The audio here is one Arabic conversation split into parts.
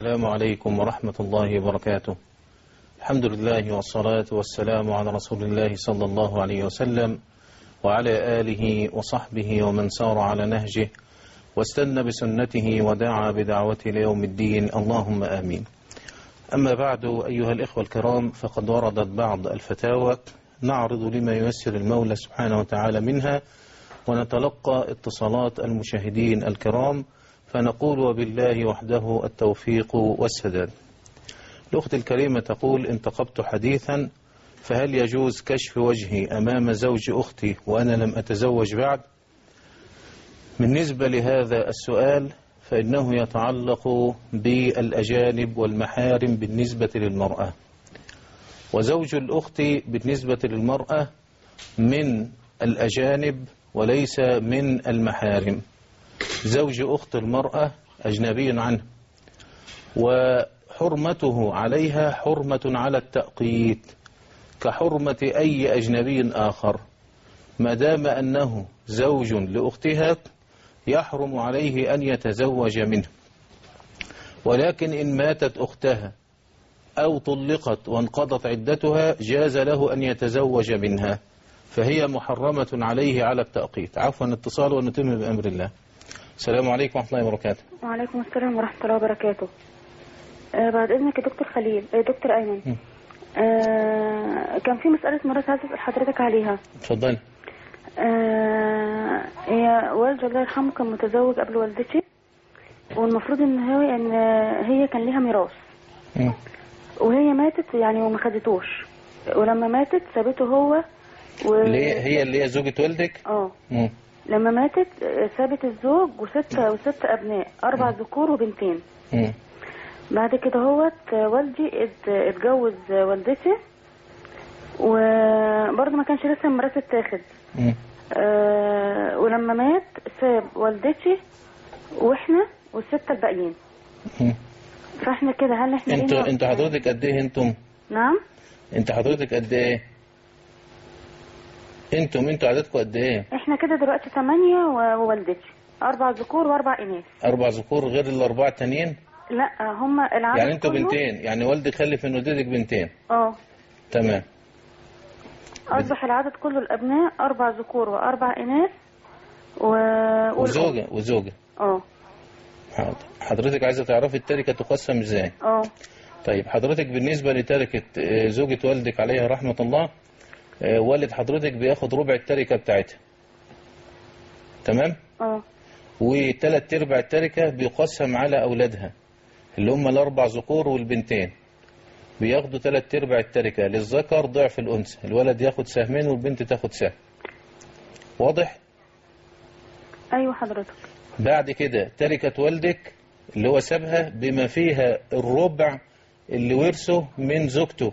السلام عليكم ورحمة الله وبركاته. الحمد لله والصلاة والسلام على رسول الله صلى الله عليه وسلم وعلى آله وصحبه ومن سار على نهجه واستنى بسنته ودعا بدعوته ليوم الدين، اللهم آمين. أما بعد، أيها الإخوة الكرام، فقد وردت بعض الفتاوى نعرض لما ييسر المولى سبحانه وتعالى منها، ونتلقى اتصالات المشاهدين الكرام، فنقول وبالله وحده التوفيق والسداد. الأخت الكريمة تقول: انتقبت حديثا، فهل يجوز كشف وجهي أمام زوج أختي وأنا لم أتزوج بعد؟ بالنسبة لهذا السؤال فإنه يتعلق بالأجانب والمحارم بالنسبة للمرأة، وزوج الأخت بالنسبة للمرأة من الأجانب وليس من المحارم. زوج أخت المرأة أجنبي عنه، وحرمته عليها حرمة على التأقيت كحرمة أي أجنبي آخر، ما دام أنه زوج لأختها يحرم عليه أن يتزوج منه. ولكن إن ماتت أختها أو طلقت وانقضت عدتها جاز له أن يتزوج منها، فهي محرمة عليه على التأقيت. عفوا اتصال ونتم بأمر الله. السلام عليكم ورحمة الله وبركاته. وعليكم السلام ورحمة الله وبركاته. بعد إذنك يا دكتور خليل، دكتور أيمن، كان في مسألة مرات عايز أسأل حضرتك عليها. اتفضلي. هي والدي الله يرحمه كان متزوج قبل والدتي، والمفروض إن هي كان ليها ميراث، وهي ماتت يعني وما خدتوش، ولما ماتت سابته هو هي اللي هي زوجة والدك؟ لما ماتت سابت الزوج وست أبناء، 4 ذكور وبنتين. بعد كده والدي اتجوز والدتي، وبرضه ما كانش لسه الميراث اتاخد. ولما مات ساب والدتي واحنا والستة الباقيين. فاحنا كده هل احنا انتوا حضرتك قد ايه انتم؟ نعم. انت حضرتك قد ايه؟ انتوا عددكم قد ايه؟ احنا كده دلوقتي 8 ووالدتي 4 ذكور و4 إناث. 4 ذكور غير ال4 التانيين؟ لا، هم العدد يعني انتوا بنتين، يعني والدك خلف من والدتك بنتين. تمام. أصبح العدد كله الأبناء 4 ذكور و4 إناث وزوجة. حاضر. حضرتك عايزة تعرفي التركة تقسم ازاي؟ طيب، حضرتك بالنسبة لتركة زوجة والدك عليها رحمة الله، والد حضرتك بياخد ربع التركة بتاعتها، تمام؟ و3 أرباع التركة بيقسم على أولادها اللي هم ال4 ذكور والبنتين، بياخدوا 3 أرباع التركة، للذكر ضعف الأنثى، الولد ياخد سهمين والبنت تاخد سهم. واضح؟ أيوة حضرتك. بعد كده تركة والدك اللي هو سابها بما فيها الربع اللي ورثه من زوجته،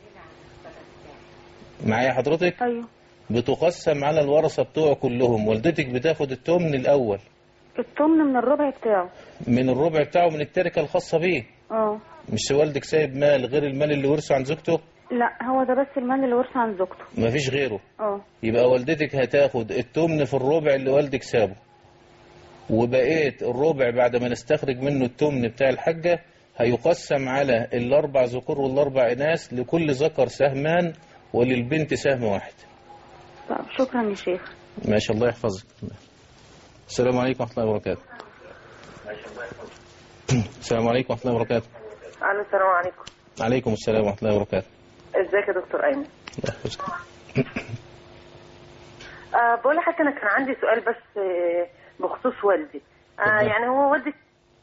معايا حضرتك؟ أيوة. بتقسم على الورثة بتوعه كلهم. والدتك بتاخد التمن الأول، التمن من الربع بتاعه، من التركة الخاصة بيه. مش والدك سايب مال غير المال اللي ورثه عن زوجته؟ لا، هو ده بس المال اللي ورثه عن زوجته، مفيش غيره. يبقى والدتك هتاخد التمن في الربع اللي والدك سابه، وبقيت الربع بعد ما نستخرج منه التمن بتاع الحاجة هيقسم على ال4 ذكور وال4 إناث، لكل ذكر سهمان وللبنت سهم واحد. طب شكرا يا شيخ. ما شاء الله يحفظك. السلام عليكم ورحمة الله وبركاته. السلام عليكم ورحمة الله وبركاته. السلام عليكم. عليكم السلام ورحمة الله وبركاته. ازيك يا دكتور أيمن؟ الله يحفظك. بقول لحضرتك أنا كان عندي سؤال بس بخصوص والدي. يعني هو والدي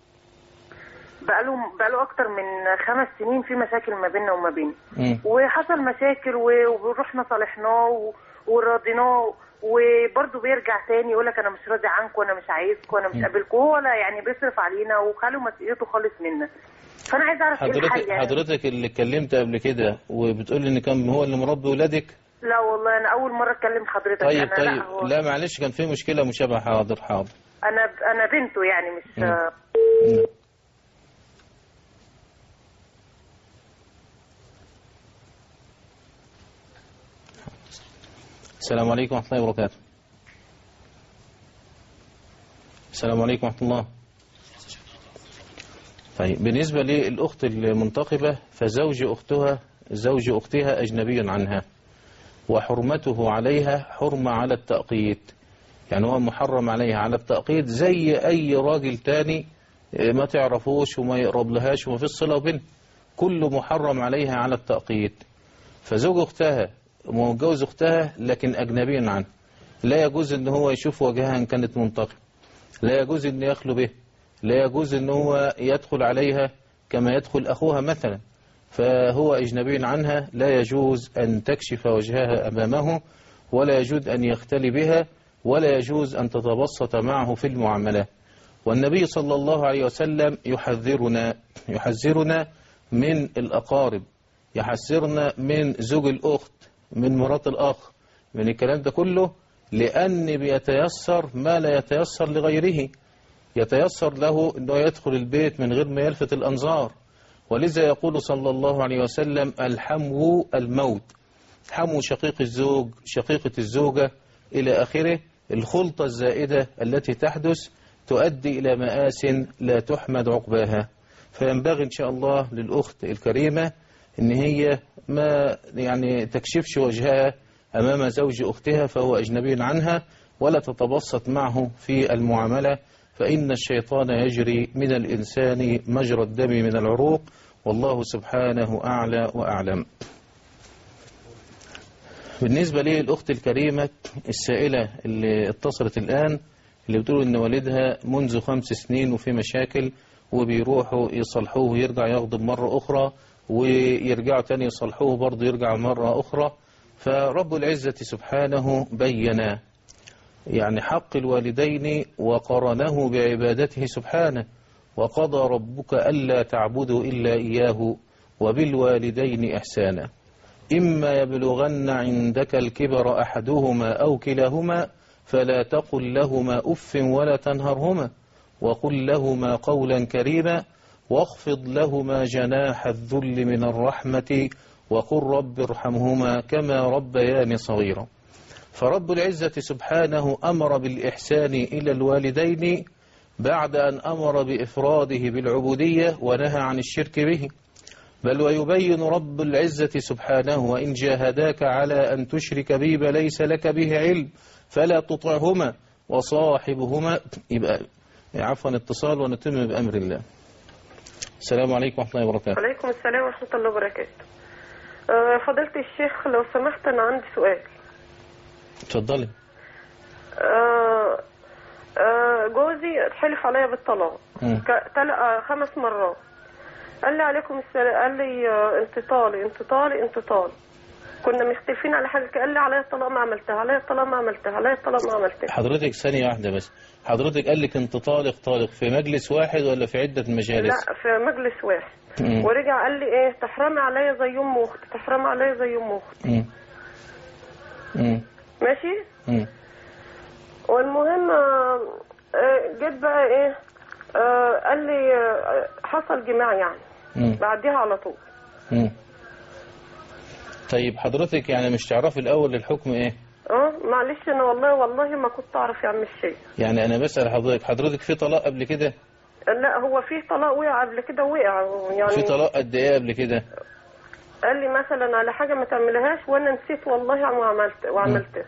بقاله أكتر من 5 سنين في مشاكل ما بيننا وما بينه، وحصل مشاكل ورحنا صالحناه ورضيناه، وبرضه بيرجع تاني يقول لك انا مش راضي عنكم وانا مش عايزكم وانا مش قابلكم، ولا يعني بيصرف علينا وخاله مسؤوليته خالص منا. فانا عايز اعرف ايه الحل يعني. حضرتك اللي اتكلمت قبل كده وبتقول ان كان هو اللي مربي ولادك؟ لا والله انا اول مره اتكلم حضرتك. طيب لا معلش، كان في مشكله مشابهه. حاضر. انا بنته يعني مش السلام عليكم ورحمة الله وبركاته. السلام عليكم ورحمة الله. طيب بالنسبة للأخت المنتقبة زوج أختها أجنبي عنها، وحرمته عليها حرمة على التأقيت، يعني هو محرم عليها على التأقيت زي أي راجل تاني ما تعرفوش وما يقرب لهاش وما فيش صلة بينهم، كله محرم عليها على التأقيت. فزوج أختها متجوز أختها لكن أجنبي عنها، لا يجوز أن هو يشوف وجهها إن كانت منتقبة، لا يجوز أن يخلو به، لا يجوز أن هو يدخل عليها كما يدخل أخوها مثلا، فهو أجنبي عنها، لا يجوز أن تكشف وجهها أمامه، ولا يجوز أن يختلي بها، ولا يجوز أن تتبسط معه في المعاملات. والنبي صلى الله عليه وسلم يحذرنا من الأقارب، يحذرنا من زوج الأخت، من مرات الأخ، من الكلام ده كله، لأن بيتيسر ما لا يتيسر لغيره، يتيسر له أنه يدخل البيت من غير ما يلفت الأنظار. ولذا يقول صلى الله عليه وسلم الحمو الموت، حمو شقيق الزوج، شقيقة الزوجة إلى آخره. الخلطة الزائدة التي تحدث تؤدي إلى مآس لا تحمد عقباها. فينبغي إن شاء الله للأخت الكريمة إن هي ما يعني تكشفش وجهها أمام زوج أختها فهو أجنبي عنها، ولا تتبسط معه في المعاملة، فإن الشيطان يجري من الإنسان مجرى الدم من العروق، والله سبحانه أعلى وأعلم. بالنسبة لي الأخت الكريمة السائلة اللي اتصلت الآن، اللي بتقول إن والدها منذ 5 سنين وفي مشاكل، وبيروحوا يصلحوه ويرجع يغضب مرة أخرى، ويرجعوا تاني يصلحوه برضه يرجع مرة أخرى. فرب العزة سبحانه بيّن يعني حق الوالدين وقرنه بعبادته سبحانه، وقضى ربك ألا تعبدوا إلا إياه وبالوالدين إحسانا، إما يبلغن عندك الكبر أحدهما أو كلاهما فلا تقل لهما أف ولا تنهرهما، وقل لهما قولا كريما، واخفض لهما جناح الذل من الرحمة، وقل رب ارحمهما كما ربياني صغيرا. فرب العزة سبحانه أمر بالإحسان إلى الوالدين بعد أن أمر بإفراده بالعبودية ونهى عن الشرك به. بل ويبين رب العزة سبحانه وإن جاهداك على أن تشرك بي ليس لك به علم فلا تطعهما وصاحبهما. يبقى عفوا اتصال ونتم بأمر الله. السلام عليكم ورحمة الله وبركاته. وعليكم السلام ورحمة الله وبركاته. فضيلة الشيخ لو سمحت أنا عندي سؤال. اتفضلي. جوزي اتحلف عليا بالطلاق 5 مرات، قال لي عليكم السلام، قال لي انت طالي. كنا مختلفين على حاجة، قال لي عليا الطلاق ما عملتها، عليا الطلاق ما عملتها. حضرتك ثانية واحدة بس، حضرتك قال لك انت طالق في مجلس واحد ولا في عدة مجالس؟ لا في مجلس واحد. ورجع قال لي ايه تحرمي عليا زي ام اختي، ماشي. والمهم جيت بقى ايه قال لي حصل جماع يعني بعديها على طول. طيب حضرتك يعني مش تعرفي الأول الحكم ايه؟ معلش انا والله ما كنت اعرف يا عم الشيخ. يعني انا بسأل حضرتك في طلاق قبل كده؟ لا هو في طلاق وقع قبل كده، يعني في طلاق قد ايه قبل كده؟ قال لي مثلا على حاجة ما تعملهاش وانا نسيت والله وعملتها.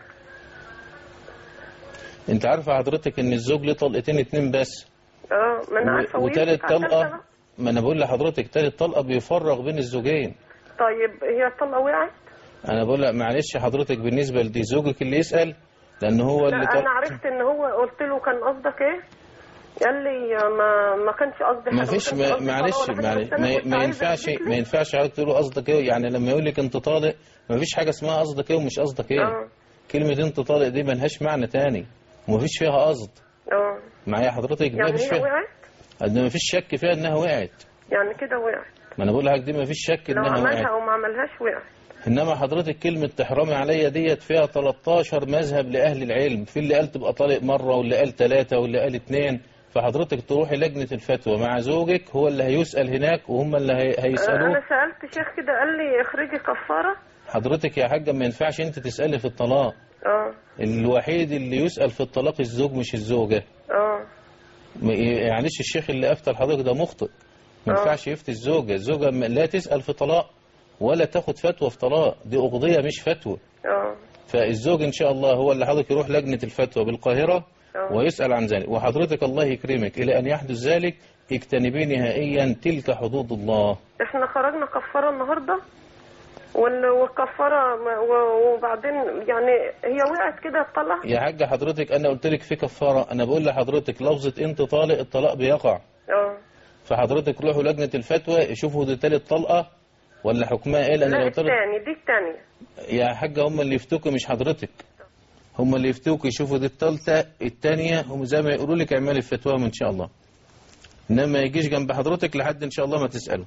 انت عارفه حضرتك ان الزوج له طلقتين 2 بس؟ ما انا عارفه. وتالت طلقه، ما انا بقول لحضرتك تالت طلقه بيفرغ بين الزوجين. طيب هي الطلقه وقعت؟ انا بقول لك معلش حضرتك بالنسبه لدي زوجك اللي يسال، لان هو اللي انا عرفت ان هو قلت له كان قصدك ايه، قال لي ما كانش قصدي حاجه. ما فيش معلش ما ينفعش حضرتك تقول له قصدك ايه. يعني لما يقول لك انت طالق ما فيش حاجه اسمها قصدك ايه ومش قصدك ايه. كلمه انت طالق دي ما لهاش معنى تاني وما فيش فيها قصد. معايا حضرتك؟ يعني هي وقعت؟ ما فيش شك فيها انها وقعت. يعني كده وقعت. ما انا بقول لك دي ما فيش شك انها وقعت. لو عملها او ما عملهاش وقعت. انما حضرتك كلمة تحرمي عليا ديت فيها 13 مذهب لأهل العلم، في اللي قال تبقى طالق مرة واللي قال 3 واللي قال 2. فحضرتك تروحي لجنة الفتوى مع زوجك، هو اللي هيسأل هناك وهم اللي هيسألوه. انا سألت شيخ كده قال لي اخرجي كفارة. حضرتك يا حاجة ما ينفعش انت تسألي في الطلاق. الوحيد اللي يسأل في الطلاق الزوج مش الزوجة. معلش الشيخ اللي افتى لحضرتك ده مخطئ. ما ينفعش يفتي الزوجة. الزوجة لا تسأل في طلاق ولا تاخد فتوى في طلاق، دي أقضية مش فتوى. فالزوج إن شاء الله هو اللي حضرتك يروح لجنة الفتوى بالقاهرة ويسأل عن ذلك. وحضرتك الله يكرمك إلى أن يحدث ذلك اجتنبي نهائيا تلك حدود الله. احنا خرجنا كفارة النهاردة والكفارة وبعدين يعني هي وقعت كده الطلاق. يا حاجة حضرتك أنا قلت لك في كفارة، أنا بقول لحضرتك لفظة أنت طالق الطلاق بيقع. فحضرتك روحوا لجنة الفتوى يشوفوا دي تالت طلقة ولا حكمها ايه. لأن لا لو دي التانية يا حاجة هم اللي يفتوكوا مش حضرتك، هم اللي يفتوكوا يشوفوا دي التالتة التانية، هم زي ما يقولوا لك اعملي الفتوى إن شاء الله، إنما ما يجيش جنب حضرتك لحد إن شاء الله ما تسأله.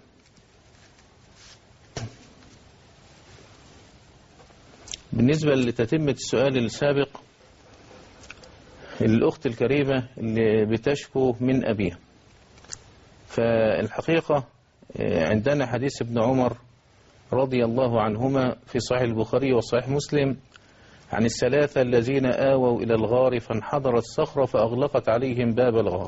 بالنسبة لتتمة السؤال السابق، الأخت الكريمة اللي بتشكو من أبيها، فالحقيقة عندنا حديث ابن عمر رضي الله عنهما في صحيح البخاري وصحيح مسلم عن الثلاثة الذين آووا إلى الغار فانحدرت الصخرة فأغلقت عليهم باب الغار.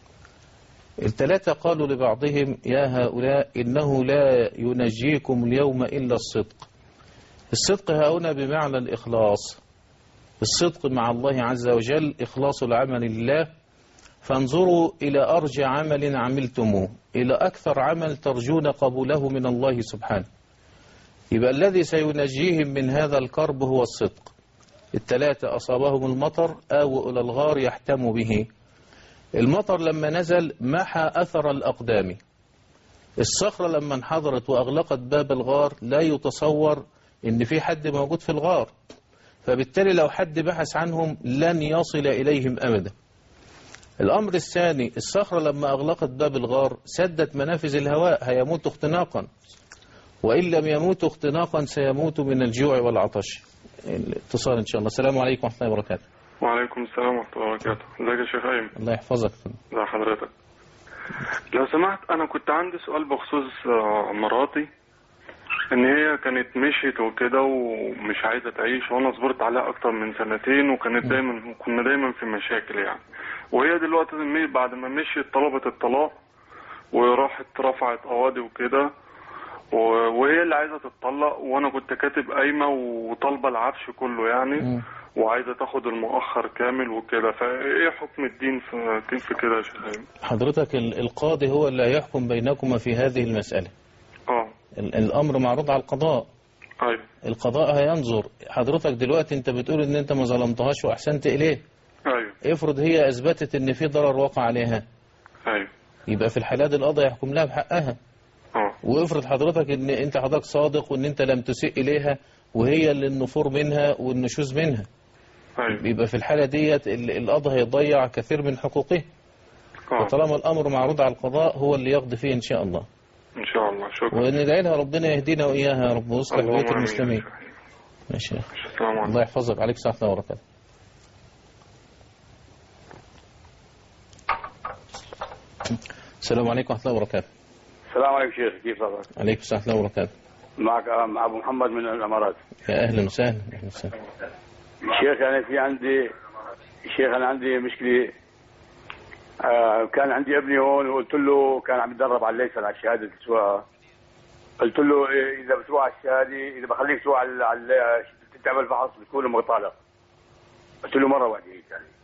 الثلاثة قالوا لبعضهم يا هؤلاء إنه لا ينجيكم اليوم إلا الصدق. الصدق هنا بمعنى الإخلاص، الصدق مع الله عز وجل، إخلاص العمل لله. فانظروا إلى أرجى عمل عملتموه، إلى أكثر عمل ترجون قبوله من الله سبحانه. يبقى الذي سينجيهم من هذا الكرب هو الصدق. الثلاثة أصابهم المطر آووا إلى الغار يحتموا به. المطر لما نزل محى أثر الأقدام. الصخرة لما انحدرت وأغلقت باب الغار لا يتصور إن في حد موجود في الغار، فبالتالي لو حد بحث عنهم لن يصل إليهم أبدا. الأمر الثاني، الصخرة لما أغلقت باب الغار سدت منافذ الهواء، هيموتوا اختناقا، وإن لم يموتوا اختناقا سيموتوا من الجوع والعطش. الاتصال إن شاء الله. السلام عليكم ورحمة الله وبركاته. وعليكم السلام ورحمة الله وبركاته. ازيك يا شيخ أيمن؟ الله يحفظك. ازي حضرتك؟ لو سمحت أنا كنت عندي سؤال بخصوص مراتي، إن هي كانت مشيت وكده ومش عايزة تعيش، وأنا صبرت عليها أكتر من سنتين، كنا دايما في مشاكل يعني. وهي دلوقتي بعد ما مشيت طلبت الطلاق وراحت رفعت قواضي وكده، وهي اللي عايزة تتطلق، وأنا كنت كاتب قايمة وطالبة العفش كله يعني، وعايزة تاخد المؤخر كامل وكده. فإيه حكم الدين في كده يا شيخ؟ حضرتك القاضي هو اللي هيحكم بينكما في هذه المسألة. الأمر معروض على القضاء. أيوة. القضاء هينظر. حضرتك دلوقتي انت بتقول ان انت ما ظلمتهاش واحسنت اليه. أيوة. افرض هي اثبتت ان في ضرر وقع عليها. أيوة. يبقى في الحالات دي القاضي يحكم لها بحقها. وافرض حضرتك ان انت حضرتك صادق وان انت لم تسيء اليها وهي اللي النفور منها والنشوز منها. أيوة. يبقى في الحالة ديت القاضي هيضيع كثير من حقوقه. وطالما الامر معروض على القضاء هو اللي يقضي فيه ان شاء الله. إن شاء الله. شكرا. وندعي لها ربنا يهدينا وإياها يا رب ويصلح بيت المسلمين. ماشي. الله يحفظك. عليك السلام ورحمة الله وبركاته. السلام عليكم ورحمة الله وبركاته. السلام عليكم شيخ، كيف حالك؟ عليكم السلام ورحمة الله وبركاته. معك أبو محمد من الإمارات. يا أهلا وسهلا. أهلا وسهلا. شيخ أنا عندي مشكلة. كان عندي ابني هون وقلت له، كان عم يتدرب على الليسن على شهادة السواقة. قلت له إذا بتروح على الشهادة، إذا بخليك تروح على تعمل فحص بتكون مطالب. قلت له مرة واحدة هيك يعني.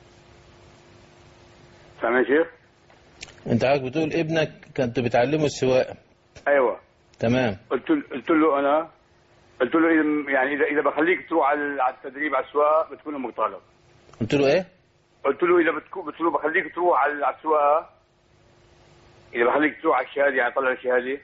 سامع شيخ؟ أنت عايز بتقول ابنك كنت بتعلمه السواقة. أيوة. تمام. قلت له يعني إذا بخليك تروح على التدريب على السواقة بتكون مطالب. قلت له إيه؟ قلت له إذا بخليك تروح على السواقة، إذا بخليك تروح على الشهادة يعني طلع الشهادة.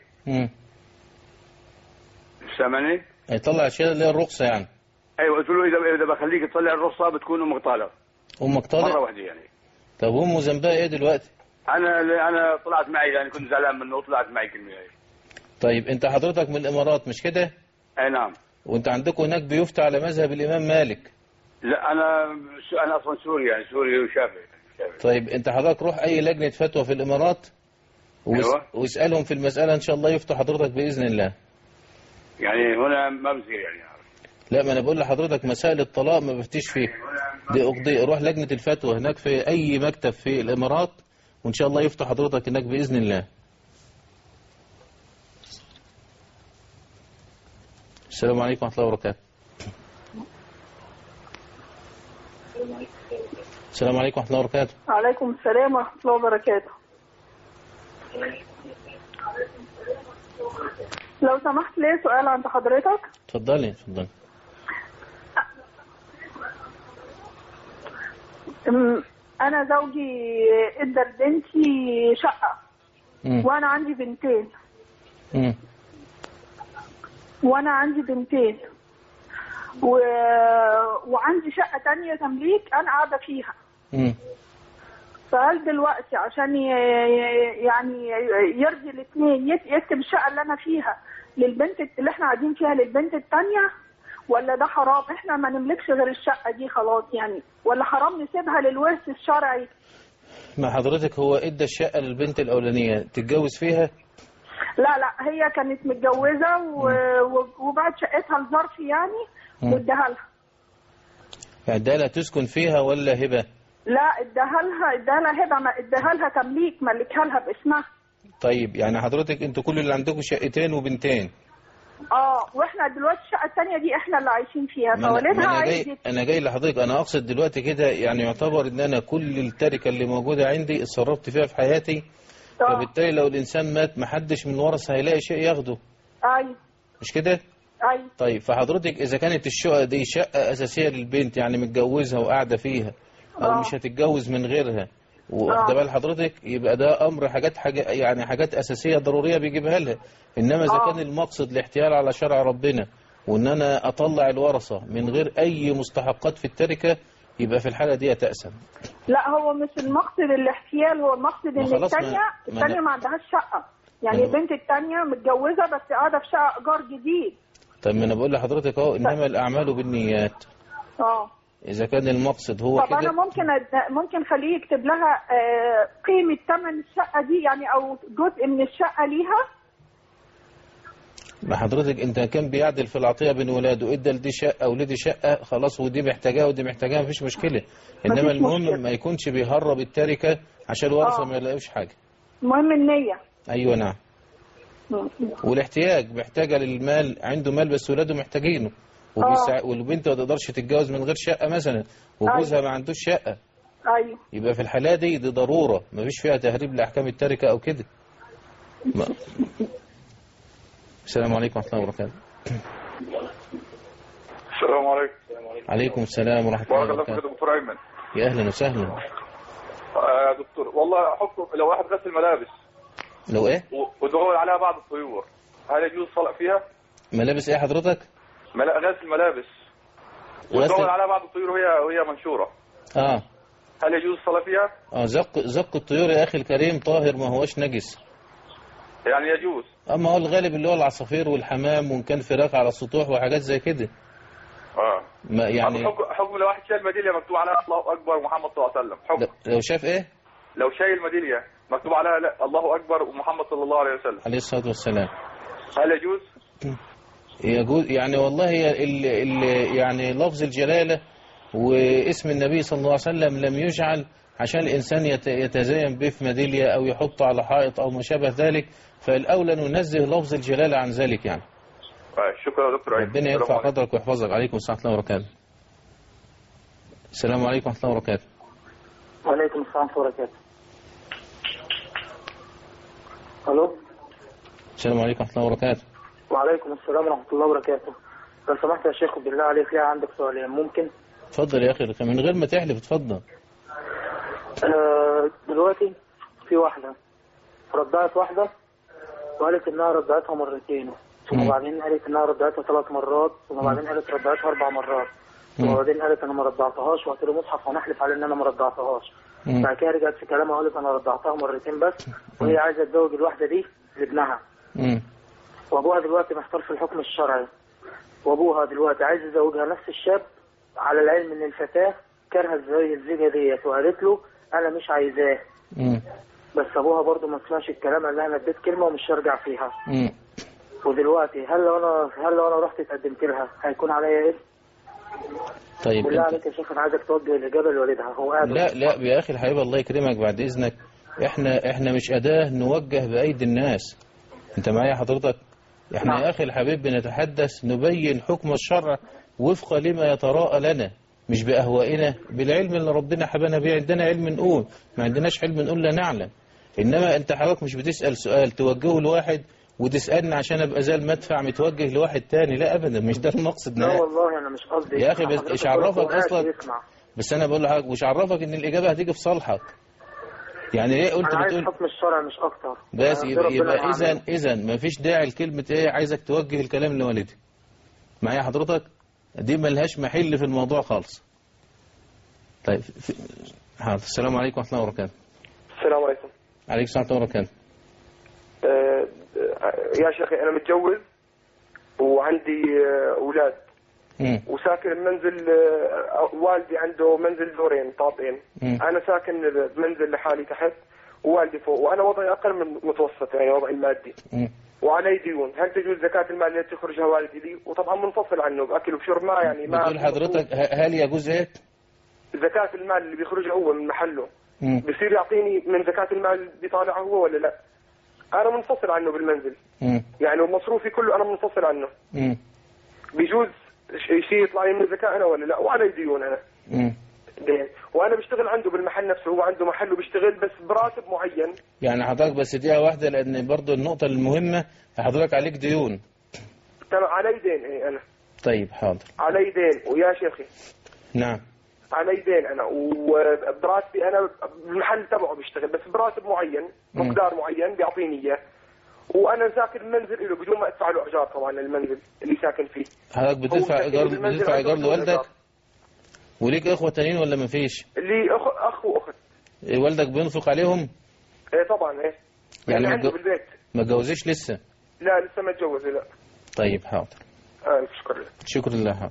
سامعني؟ يطلع الشهادة اللي هي الرخصة يعني. أيوة. قلت له إذا بخليك تطلع الرخصة بتكون أمك طالب. أمك طالب؟ مرة واحدة يعني. طب أمه ذنبها إيه دلوقتي؟ أنا طلعت معي يعني، كنت زعلان منه وطلعت معي كلمة يعني. طيب أنت حضرتك من الإمارات مش كده؟ أي نعم. وأنت عندكم هناك بيفتى على مذهب الإمام مالك. لا أنا أصلا سوري يعني، سوري وشافعي. طيب أنت حضرتك روح أي لجنة فتوى في الإمارات واسألهم في المسألة إن شاء الله يفتوا حضرتك بإذن الله. يعني هنا ما بصير يعني. لا، ما أنا بقول لحضرتك مسائل الطلاق ما بفتيش فيه، دي أقضي. روح لجنة الفتوى هناك في أي مكتب في الإمارات وإن شاء الله يفتوا حضرتك هناك بإذن الله. السلام عليكم ورحمة الله وبركاته. السلام عليكم ورحمة الله وبركاته. وعليكم السلام ورحمة الله وبركاته. لو سمحت لي سؤال عند حضرتك. اتفضلي اتفضلي. أنا زوجي ادى لبنتي شقة وأنا عندي بنتين. وعندي شقة تانية تمليك أنا قاعدة فيها. فهل دلوقتي عشان يعني يرضي الاثنين يكتب الشقة اللي أنا فيها للبنت اللي احنا قاعدين فيها للبنت التانية، ولا ده حرام؟ احنا ما نملكش غير الشقة دي خلاص يعني، ولا حرام نسيبها للورث الشرعي؟ ما حضرتك هو ادى الشقة للبنت الأولانية تتجوز فيها؟ لا هي كانت متجوزة وبعد شقتها لظرف يعني واداها لها. اداها لها تسكن فيها ولا هبة؟ لا اداها لها هبة، ما اداها لها تمليك، ملكها لها باسمها. طيب يعني حضرتك انتوا كل اللي عندكم شقتين وبنتين؟ واحنا دلوقتي الشقة التانية دي احنا اللي عايشين فيها، فوالدها عايز. انا جاي لحضرتك، انا اقصد دلوقتي كده يعني يعتبر ان انا كل التركة اللي موجودة عندي اتصرفت فيها في حياتي. فبالتالي لو الانسان مات محدش من ورثه هيلاقي شيء ياخده. ايوه مش كده؟ ايوه. طيب فحضرتك اذا كانت الشقه دي شقه اساسيه للبنت يعني متجوزها وقاعده فيها او مش هتتجوز من غيرها واخده بال حضرتك، يبقى ده امر حاجات اساسيه ضروريه بيجيبها لها. انما اذا كان المقصد الاحتيال على شرع ربنا وان انا اطلع الورثه من غير اي مستحقات في التركه، يبقى في الحالة دي تقسم. لا هو مش المقصد الاحتيال، هو المقصد ان الثانية ما عندهاش شقة، يعني البنت الثانية متجوزة بس قاعدة في شقة ايجار جديد. طب ما انا بقول لحضرتك اهو انما الاعمال بالنيات. اذا كان المقصد هو طب كده. انا ممكن خليه يكتب لها قيمة ثمن الشقة دي يعني، او جزء من الشقة ليها. ما حضرتك انت كان بيعدل في العطيه بين ولاده، ادى لدي شقه ولدي شقه خلاص، ودي محتاجاها ودي محتاجاها مفيش مشكله. انما المهم ما يكونش بيهرب التركه عشان الورثه ما يلاقوش حاجه. المهم النيه. ايوه نعم. والاحتياج محتاجه للمال، عنده مال بس ولاده محتاجينه، والبنت ما تقدرش تتجوز من غير شقه مثلا وجوزها ما عندوش شقه. ايوه. يبقى في الحاله دي ضروره مفيش فيها تهريب لاحكام التركه او كده. السلام عليكم ورحمة الله وبركاته. السلام عليكم. عليكم السلام ورحمة الله وبركاته. بارك الله فيك دكتور أيمن. يا أهلا وسهلا. يا دكتور والله حكم لو واحد غسل ملابس. لو إيه؟ ودخل عليها بعض الطيور، هل يجوز الصلاة فيها؟ ملابس إيه حضرتك؟ غسل ملابس. ودخل عليها بعض الطيور وهي منشورة. هل يجوز الصلاة فيها؟ زق الطيور يا أخي الكريم طاهر، ما هوش نجس. يعني يجوز. اما هو الغالب اللي هو العصافير والحمام وان كان فراخ على السطوح وحاجات زي كده. ما يعني حكم لو واحد شايل ميداليه مكتوب عليها الله اكبر ومحمد صلى الله عليه وسلم، حكم لو شاف ايه؟ لو شايل ميداليه مكتوب عليها لا الله اكبر ومحمد صلى الله عليه وسلم عليه الصلاه والسلام، هل يجوز؟ يجوز يعني والله يعني لفظ الجلاله واسم النبي صلى الله عليه وسلم لم يجعل عشان الإنسان يتزين به في ميدالية أو يحطه على حائط أو ما شابه ذلك، فالأولى ننزه لفظ الجلالة عن ذلك يعني. شكرا يا دكتور. ربنا يرفع قدرك ويحفظك. عليكم السلام ورحمة الله وبركاته. السلام عليكم ورحمة الله وبركاته. وعليكم السلام ورحمة الله وبركاته. ألو. السلام عليكم ورحمة الله وبركاته. وعليكم السلام ورحمة الله وبركاته. لو سمحت يا شيخ بالله عليك ليه عندك سؤالين ممكن؟ اتفضل يا أخي من غير ما تحلف اتفضل. دلوقتي في واحدة رضعت واحدة وقالت انها رضعتها مرتين، ثم بعدين قالت انها رضعتها 3 مرات، ثم بعدين قالت رضعتها 4 مرات، ثم بعدين قالت انا ما رضعتهاش، وقلت له مصحف ونحلف على ان انا ما رضعتهاش. بعد كده رجعت في كلامها وقالت انا رضعتها مرتين بس، وهي عايزة تزوج الواحدة دي لابنها. وابوها دلوقتي محتار في الحكم الشرعي، وابوها دلوقتي عايز يزوجها نفس الشاب، على العلم ان الفتاة كارهة الزيجة ديت، وقالت له انا مش عايزاه. بس ابوها برضو ما سمعش الكلام، قال لها انا اديت كلمه ومش هرجع فيها. ودلوقتي هل لو انا رحت اتقدمت لها هيكون عليا ايه؟ طيب بالله عليك يا شيخ انا عايزك توجه الاجابه لوالدها. هو قاعد لا يا اخي الحبيب الله يكرمك بعد اذنك، احنا مش اداه نوجه بايدي الناس. انت معايا حضرتك؟ احنا يا أخي الحبيب بنتحدث نبين حكم الشرع وفق لما يتراءى لنا، مش بأهوائنا، بالعلم اللي ربنا حبانا بيه. عندنا علم نقول، ما عندناش علم نقول لا نعلم. إنما أنت حضرتك مش بتسأل سؤال توجهه لواحد وتسألني عشان أبقى زي المدفع متوجه لواحد تاني. لا أبدا، مش ده المقصد. لا والله أنا مش قصدي يا أخي، بس إيش عرفك أصلا؟ بس أنا بقول لحضرتك وش عرفك إن الإجابة هتيجي في صالحك؟ يعني ليه قلت أنا بتقول عايز حكم الشرع مش أكتر. بس يبقى إذا ما فيش داعي لكلمة إيه عايزك توجه الكلام لوالدي. معايا حضرتك؟ دي ملهاش محل في الموضوع خالص. طيب حاضر. السلام عليكم ورحمة الله وبركاته. السلام عليكم. عليكم السلام ورحمة الله وبركاته. يا شيخي أنا متجوز وعندي أولاد وساكن بمنزل، والدي عنده منزل دورين طابقين، أنا ساكن بمنزل لحالي تحت ووالدي فوق، وأنا وضعي أقل من متوسط يعني وضعي المادي وعلي ديون. هل تجوز زكاة المال التي تخرجها والدي لي؟ وطبعا منفصل عنه بأكل وبشرب، ما يعني ما بتقول حضرتك هل يجوز ايه؟ زكاة المال اللي بيخرجها هو من محله بصير يعطيني من زكاة المال اللي بيطالعه هو ولا لا؟ أنا منفصل عنه بالمنزل يعني ومصروفي كله أنا منفصل عنه. بيجوز شيء يطلع لي من الزكاة أنا ولا لا؟ وعلي ديون أنا دين، وأنا بشتغل عنده بالمحل نفسه، هو عنده محل وبيشتغل بس براتب معين. يعني حضرتك بس دقيقة واحدة لأن برضو النقطة المهمة، حضرتك عليك ديون. تمام علي دين إيه أنا. طيب حاضر. علي دين ويا شيخي. نعم. علي دين أنا وبراتبي أنا بالمحل تبعه بيشتغل بس براتب معين مقدار معين بيعطيني إياه، وأنا ساكن المنزل له بدون ما أدفع له إيجار طبعا المنزل اللي ساكن فيه. حضرتك بتدفع إيجار لوالدك؟ وليك إخوة تانيين ولا ما فيش؟ لي أخ وأخت. والدك بينفق عليهم؟ إيه طبعا إيه. يعني عنده بالبيت. ما اتجوزش لسه؟ لا لسه ما اتجوز لا. طيب حاضر. شكرا لك. شكرا لله. حاضر.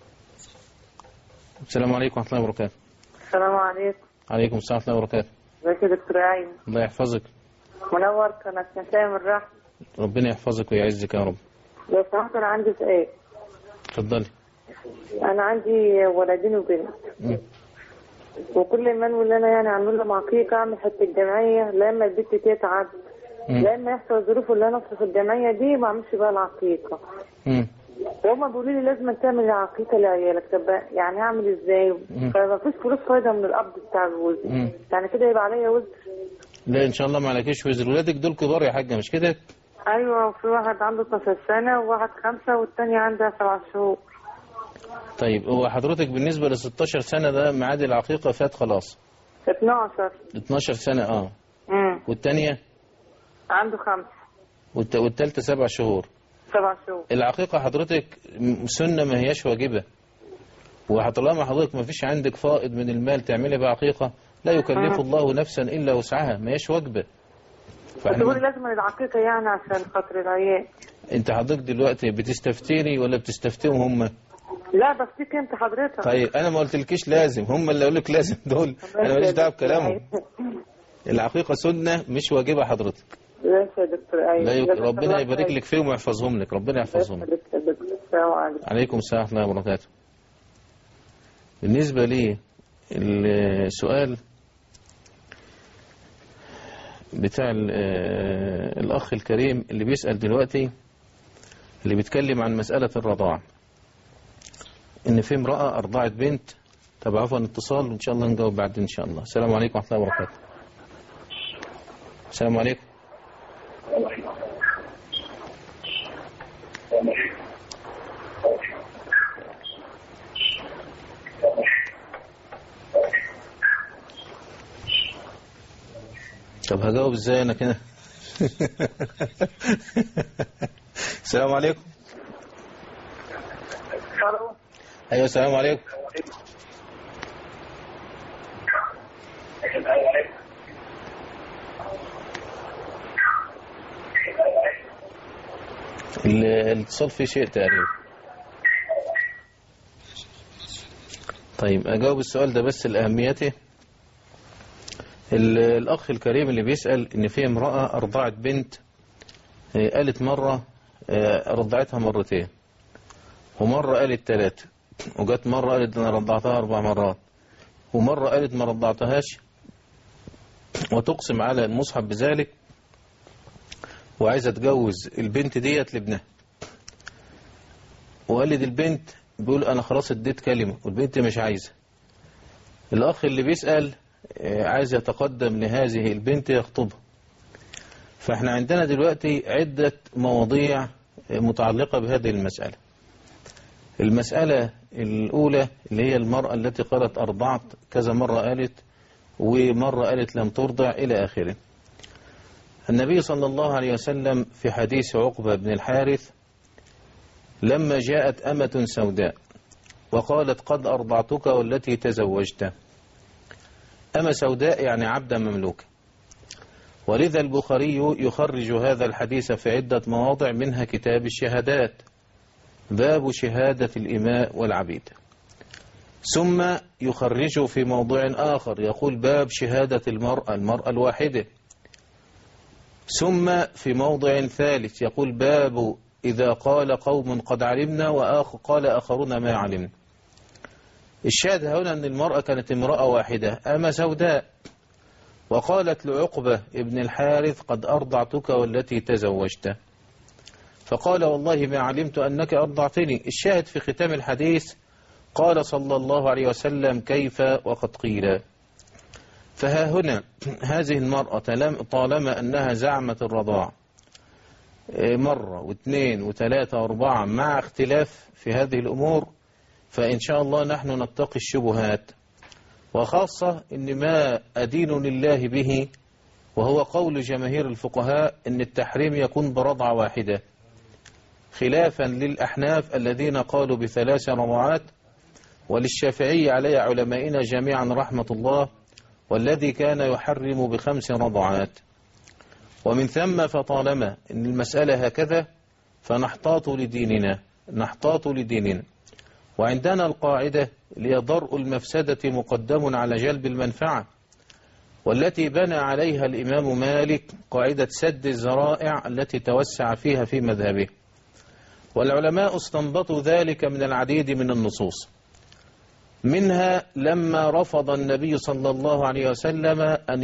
السلام عليكم ورحمة الله وبركاته. السلام عليكم. عليكم السلام ورحمة الله وبركاته. ازيك يا دكتور عايم؟ الله يحفظك. منور قناة نساء الرحمة. ربنا يحفظك ويعزك يا رب. لو سمحت أنا عندي سؤال. اتفضلي. أنا عندي ولدين وبنت. وكل ما نقول أنا يعني أعمل لهم عقيقة، أعمل حتة الجمعية، لما البنت تتعب، لما يحصل ظروف اللي أنا أصرف الجمعية دي ما أعملش بقى العقيقة. وهم بيقولوا لي لازم تعمل عقيقة لعيالك. طب يعني أعمل إزاي؟ فما فيش فلوس فايدة من القبض بتاع جوزي، يعني كده يبقى عليا وزر؟ لا إن شاء الله ما عليكيش وزر. ولادك دول كبار يا حاجة مش كده؟ أيوة، في واحد عنده 12 سنة وواحد 5 والتاني عندها 7 شهور. طيب هو حضرتك بالنسبة ل 16 سنة ده ميعاد العقيقة فات خلاص؟ 12 سنة والتانية؟ عنده 5 والتالتة 7 شهور. 7 شهور. العقيقة حضرتك سنة ما هياش واجبة، وطالما حضرتك ما فيش عندك فائض من المال تعملي بقى عقيقة، لا يكلف الله نفسا إلا وسعها، ما هياش واجبة. فتقولي لازم العقيقة يعني عشان خاطر العيال. انت حضرتك دلوقتي بتستفتيني ولا بتستفتيهم هم؟ لا بفتيك انت حضرتك. طيب انا ما قلتلكيش لازم، هم اللي قالوا لك لازم دول، انا ماليش دعوه بكلامهم. العقيقة سنة مش واجبة حضرتك. لا يا دكتور ايوه. ربنا يبارك لك فيهم ويحفظهم لك، ربنا يحفظهم لك. السلام عليكم. عليكم السلام ورحمة الله وبركاته. بالنسبة لي السؤال بتاع الأخ الكريم اللي بيسأل دلوقتي، اللي بيتكلم عن مسألة الرضاعة، إن في امرأة أرضعت بنت. طب عفوا اتصال وإن شاء الله نجاوب بعد إن شاء الله. السلام عليكم ورحمة الله وبركاته. السلام عليكم. طب هجاوب ازاي انا كده؟ السلام عليكم. ايوه السلام عليكم. الاتصال فيه شيء تقريبا. طيب اجاوب السؤال ده بس لأهميته. الأخ الكريم اللي بيسأل إن في امرأة أرضعت بنت، قالت مرة رضعتها مرتين، ومرة قالت 3، وجت مرة قالت أنا رضعتها 4 مرات، ومرة قالت ما رضعتهاش وتقسم على المصحف بذلك. وعايزة تجوز البنت ديت لابنها، وقالد البنت بيقول أنا خلاص اديت كلمة والبنت مش عايزة. الأخ اللي بيسأل عايز يتقدم لهذه البنت يخطبها. فاحنا عندنا دلوقتي عدة مواضيع متعلقة بهذه المسألة. المسألة الأولى اللي هي المرأة التي قالت أرضعت، كذا مرة قالت ومرة قالت لم ترضع إلى آخره. النبي صلى الله عليه وسلم في حديث عقبة بن الحارث لما جاءت أمة سوداء وقالت قد أرضعتك والتي تزوجت. أمة سوداء يعني عبدا مملوكا، ولذا البخاري يخرج هذا الحديث في عدة مواضع منها كتاب الشهادات، باب شهادة الإماء والعبيد، ثم يخرجه في موضوع آخر يقول باب شهادة المرأة الواحدة، ثم في موضع ثالث يقول باب إذا قال قوم قد علمنا وقال آخرون ما علمنا. الشاهد هنا أن المرأة كانت امرأة واحدة أما سوداء، وقالت لعقبة ابن الحارث قد أرضعتك والتي تزوجت، فقال والله ما علمت أنك أرضعتني. الشاهد في ختام الحديث قال صلى الله عليه وسلم كيف وقد قيل. فها هنا هذه المرأة طالما أنها زعمت الرضاع مرة واثنين وثلاثة واربعة مع اختلاف في هذه الأمور، فإن شاء الله نحن نتقي الشبهات، وخاصة إن ما أدين لله به وهو قول جماهير الفقهاء إن التحريم يكون برضعة واحدة، خلافا للأحناف الذين قالوا بثلاث رضعات، وللشافعي علي علمائنا جميعا رحمة الله والذي كان يحرم ب5 رضعات. ومن ثم فطالما إن المسألة هكذا فنحتاط لديننا، وعندنا القاعدة ليضرء المفسدة مقدم على جلب المنفعة، والتي بنى عليها الإمام مالك قاعدة سد الذرائع التي توسع فيها في مذهبه، والعلماء استنبطوا ذلك من العديد من النصوص، منها لما رفض النبي صلى الله عليه وسلم أن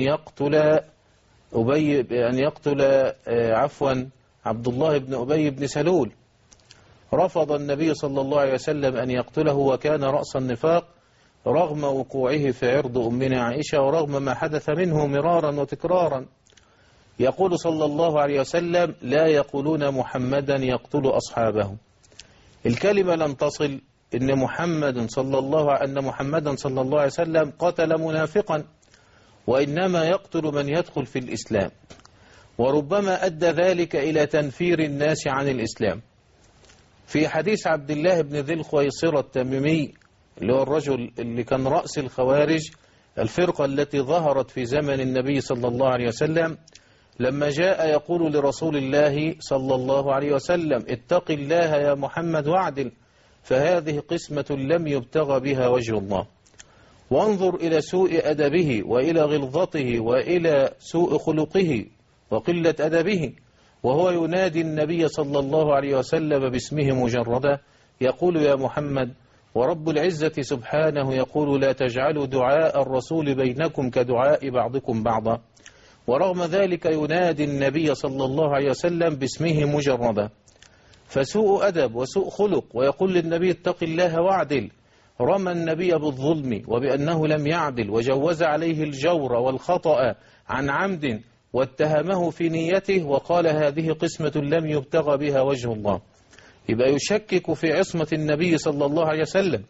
يقتل عبد الله بن أبي بن سلول، رفض النبي صلى الله عليه وسلم أن يقتله وكان رأس النفاق رغم وقوعه في عرض أمنا عائشة ورغم ما حدث منه مرارا وتكرارا. يقول صلى الله عليه وسلم لا يقولون محمدا يقتل أصحابه. الكلمة لم تصل إن محمدا صلى الله عليه وسلم قتل منافقا، وإنما يقتل من يدخل في الإسلام، وربما أدى ذلك إلى تنفير الناس عن الإسلام. في حديث عبد الله بن ذي الخويصرة التميمي اللي هو الرجل اللي كان رأس الخوارج، الفرقة التي ظهرت في زمن النبي صلى الله عليه وسلم، لما جاء يقول لرسول الله صلى الله عليه وسلم اتق الله يا محمد واعدل، فهذه قسمة لم يبتغى بها وجه الله. وانظر إلى سوء أدبه وإلى غلظته وإلى سوء خلقه وقلة أدبه، وهو ينادي النبي صلى الله عليه وسلم باسمه مجردا يقول يا محمد، ورب العزة سبحانه يقول لا تجعلوا دعاء الرسول بينكم كدعاء بعضكم بعضا، ورغم ذلك ينادي النبي صلى الله عليه وسلم باسمه مجردا. فسوء أدب وسوء خلق، ويقول للنبي اتق الله واعدل، رمى النبي بالظلم وبأنه لم يعدل، وجوز عليه الجور والخطأ عن عمد، واتهمه في نيته، وقال هذه قسمة لم يبتغى بها وجه الله. يبقى يشكك في عصمة النبي صلى الله عليه وسلم.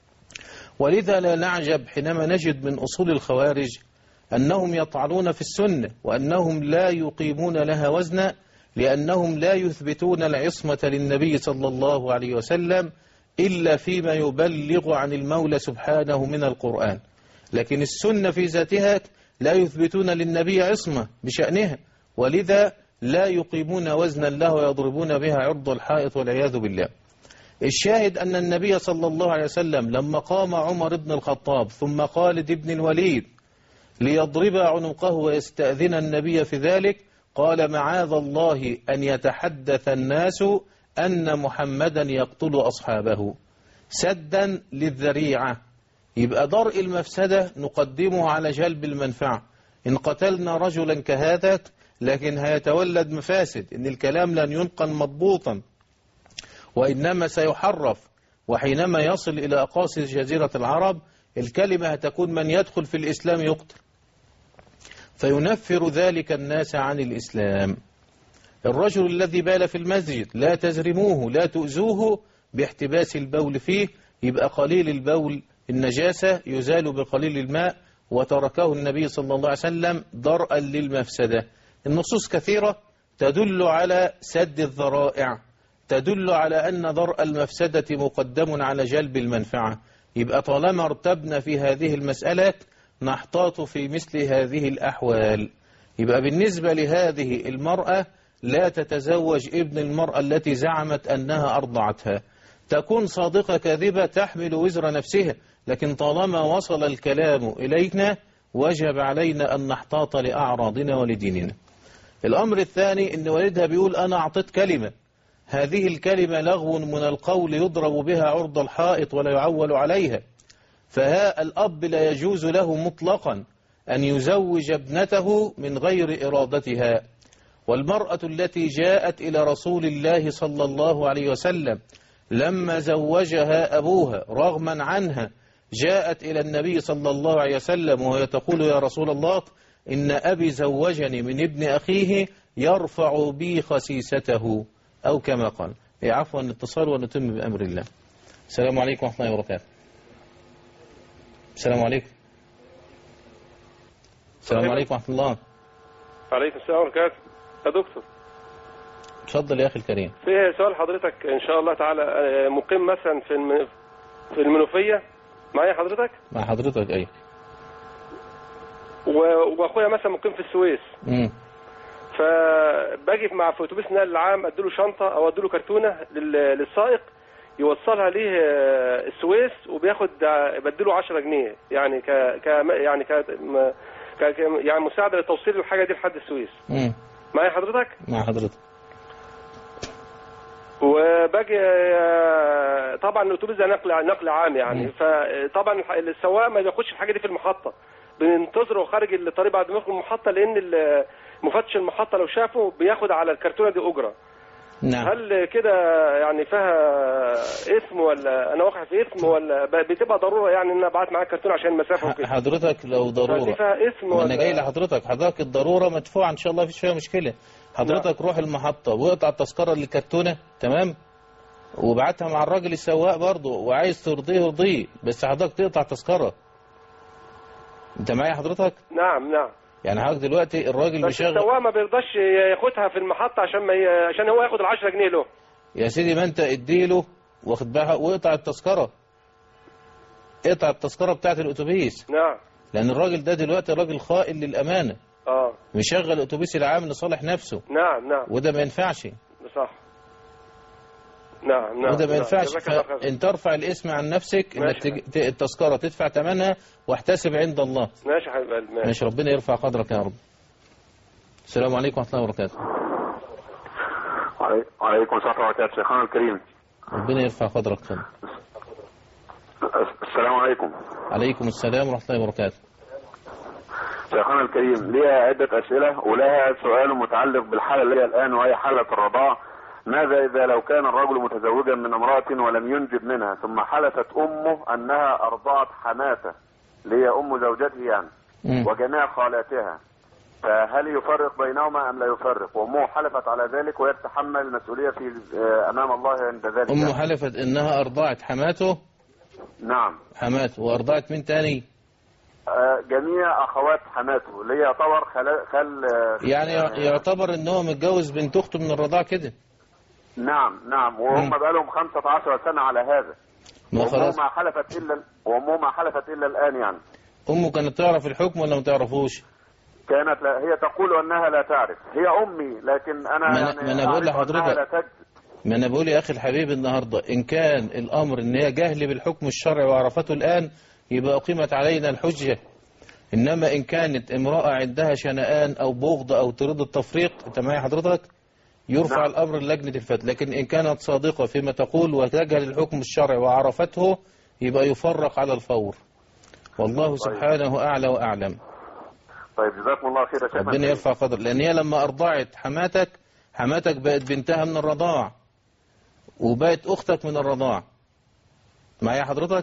ولذا لا نعجب حينما نجد من أصول الخوارج أنهم يطعنون في السنة وأنهم لا يقيمون لها وزنا، لأنهم لا يثبتون العصمة للنبي صلى الله عليه وسلم إلا فيما يبلغ عن المولى سبحانه من القرآن، لكن السنة في ذاتها لا يثبتون للنبي عصمة بشأنها، ولذا لا يقيمون وزنا له ويضربون بها عرض الحائط والعياذ بالله. الشاهد أن النبي صلى الله عليه وسلم لما قام عمر بن الخطاب ثم خالد بن الوليد ليضرب عنقه ويستأذن النبي في ذلك، قال معاذ الله أن يتحدث الناس أن محمدا يقتل أصحابه سدا للذريعة. يبقى درء المفسدة نقدمه على جلب المنفعة. إن قتلنا رجلا كهذا لكن هيتولد مفاسد، إن الكلام لن ينقل مضبوطا وإنما سيحرف، وحينما يصل إلى أقاصي جزيرة العرب الكلمة هتكون من يدخل في الإسلام يقتل، فينفر ذلك الناس عن الإسلام. الرجل الذي بال في المسجد لا تزرموه، لا تؤذوه باحتباس البول فيه، يبقى قليل البول النجاسة يزال بقليل الماء، وتركه النبي صلى الله عليه وسلم درءا للمفسدة. النصوص كثيرة تدل على سد الذرائع، تدل على أن درء المفسدة مقدم على جلب المنفعة. يبقى طالما ارتبنا في هذه المسألة نحتاط في مثل هذه الأحوال. يبقى بالنسبة لهذه المرأة لا تتزوج ابن المرأة التي زعمت أنها أرضعتها، تكون صادقة كاذبة تحمل وزر نفسها، لكن طالما وصل الكلام إلينا وجب علينا أن نحتاط لأعراضنا ولديننا. الأمر الثاني إن والدها بيقول أنا أعطيت كلمة، هذه الكلمة لغو من القول يضرب بها عرض الحائط ولا يعول عليها، فها الأب لا يجوز له مطلقا أن يزوج ابنته من غير إرادتها. والمرأة التي جاءت إلى رسول الله صلى الله عليه وسلم لما زوجها أبوها رغما عنها، جاءت إلى النبي صلى الله عليه وسلم وهي تقول يا رسول الله إن أبي زوجني من ابن أخيه يرفع بي خسيسته، أو كما قال. عفوا الاتصال ونتم بأمر الله. السلام عليكم ورحمة الله وبركاته. السلام عليكم. السلام عليكم ورحمة الله. وعليكم السلام وبركاته. يا دكتور اتفضل يا أخي الكريم. في سؤال حضرتك إن شاء الله تعالى، مقيم مثلا في المنوفية معايا حضرتك؟ مع حضرتك أي. وأخويا مثلا مقيم في السويس. فباجي في أتوبيس النقل العام أديله شنطة أو أديله كرتونة للسائق يوصلها ليه السويس، وبياخد بديله 10 جنيه يعني يعني مساعدة لتوصيل الحاجة دي لحد السويس. معايا حضرتك؟ مع حضرتك. وباجي طبعا الاتوبيس ده نقل عام يعني، فطبعا السواق ما بياخدش الحاجه دي في المحطه، بننتظره خارج الطريق بعد ما يدخل المحطه، لان مفتش المحطه لو شافه بياخد على الكرتونه دي اجره. نعم. هل كده يعني فيها اسم، ولا انا واقع في اسم، ولا بتبقى ضروره يعني ان انا ابعت معاك كرتونه عشان المسافه وكده؟ حضرتك لو ضروره فيها اسم ولا؟ انا جاي لحضرتك الضروره مدفوعه ان شاء الله، مفيش فيها مشكله. حضرتك روح المحطه واقطع التذكره للكرتونه، تمام، وبعتها مع الراجل السواق برضه، وعايز ترضيه رضيه، بس حضرتك تقطع تذكره. انت معايا حضرتك؟ نعم. يعني حضرتك دلوقتي الراجل بيشغل، السواق ما بيرضاش ياخدها في المحطه عشان هو ياخد ال10 جنيه له. يا سيدي ما انت اديله واخد بالها، واقطع التذكره، اقطع التذكره بتاعت الاتوبيس. نعم. لان الراجل ده دلوقتي راجل خائن للامانه، مشغل الاتوبيس العام لصالح نفسه. نعم. وده ما ينفعش. صح. نعم. وده ما ينفعش. فانت ترفع الاسم عن نفسك، انك التذكره تدفع ثمنها واحتسب عند الله. ماشي يا حبيب قلبي. ماشي، ربنا يرفع قدرك يا رب. السلام عليكم ورحمه الله وبركاته. وعليكم السلام ورحمه الله وبركاته. شيخنا الكريم ربنا يرفع قدرك. السلام عليكم. عليكم السلام ورحمه الله وبركاته. شيخنا الكريم ليها عدة أسئلة، ولها سؤال متعلق بالحالة اللي هي الآن وهي حالة الرضاعة. ماذا إذا لو كان الرجل متزوجا من امرأة ولم ينجب منها، ثم حلفت أمه أنها أرضعت حماته اللي هي أم زوجته يعني وجميع خالاتها، فهل يفرق بينهما أم لا يفرق؟ وأمه حلفت على ذلك وهي تتحمل المسؤولية في أمام الله عند ذلك. أمه حلفت أنها أرضعت حماته؟ نعم. حماته. وأرضعت من تاني؟ جميع اخوات حماته اللي هي يعتبر خل يعني يعتبر ان هو متجوز بنت اخته من الرضاعه كده. نعم. وهم بقى لهم 15 سنه على هذا. وامه ما حلفت الا الان يعني. امه كانت تعرف الحكم ولا ما تعرفوش؟ كانت هي تقول انها لا تعرف، هي امي، لكن انا ما انا بقول لحضرتك، ما انا بقول يا اخي الحبيب النهارده ان كان الامر ان هي جهل بالحكم الشرعي وعرفته الان يبقى أقيمت علينا الحجة. إنما إن كانت امرأة عندها شنآن أو بغض أو تريد التفريق، أنت معايا حضرتك، يرفع الأمر للجنة الفتوى. لكن إن كانت صادقة فيما تقول وتجهل الحكم الشرعي وعرفته يبقى يفرق على الفور. والله سبحانه أعلى وأعلم. طيب جزاكم الله خير يا شيخ. ربنا يرفع قدر، لأن هي لما أرضعت حماتك بقت بنتها من الرضاع وبقت أختك من الرضاع. معايا حضرتك؟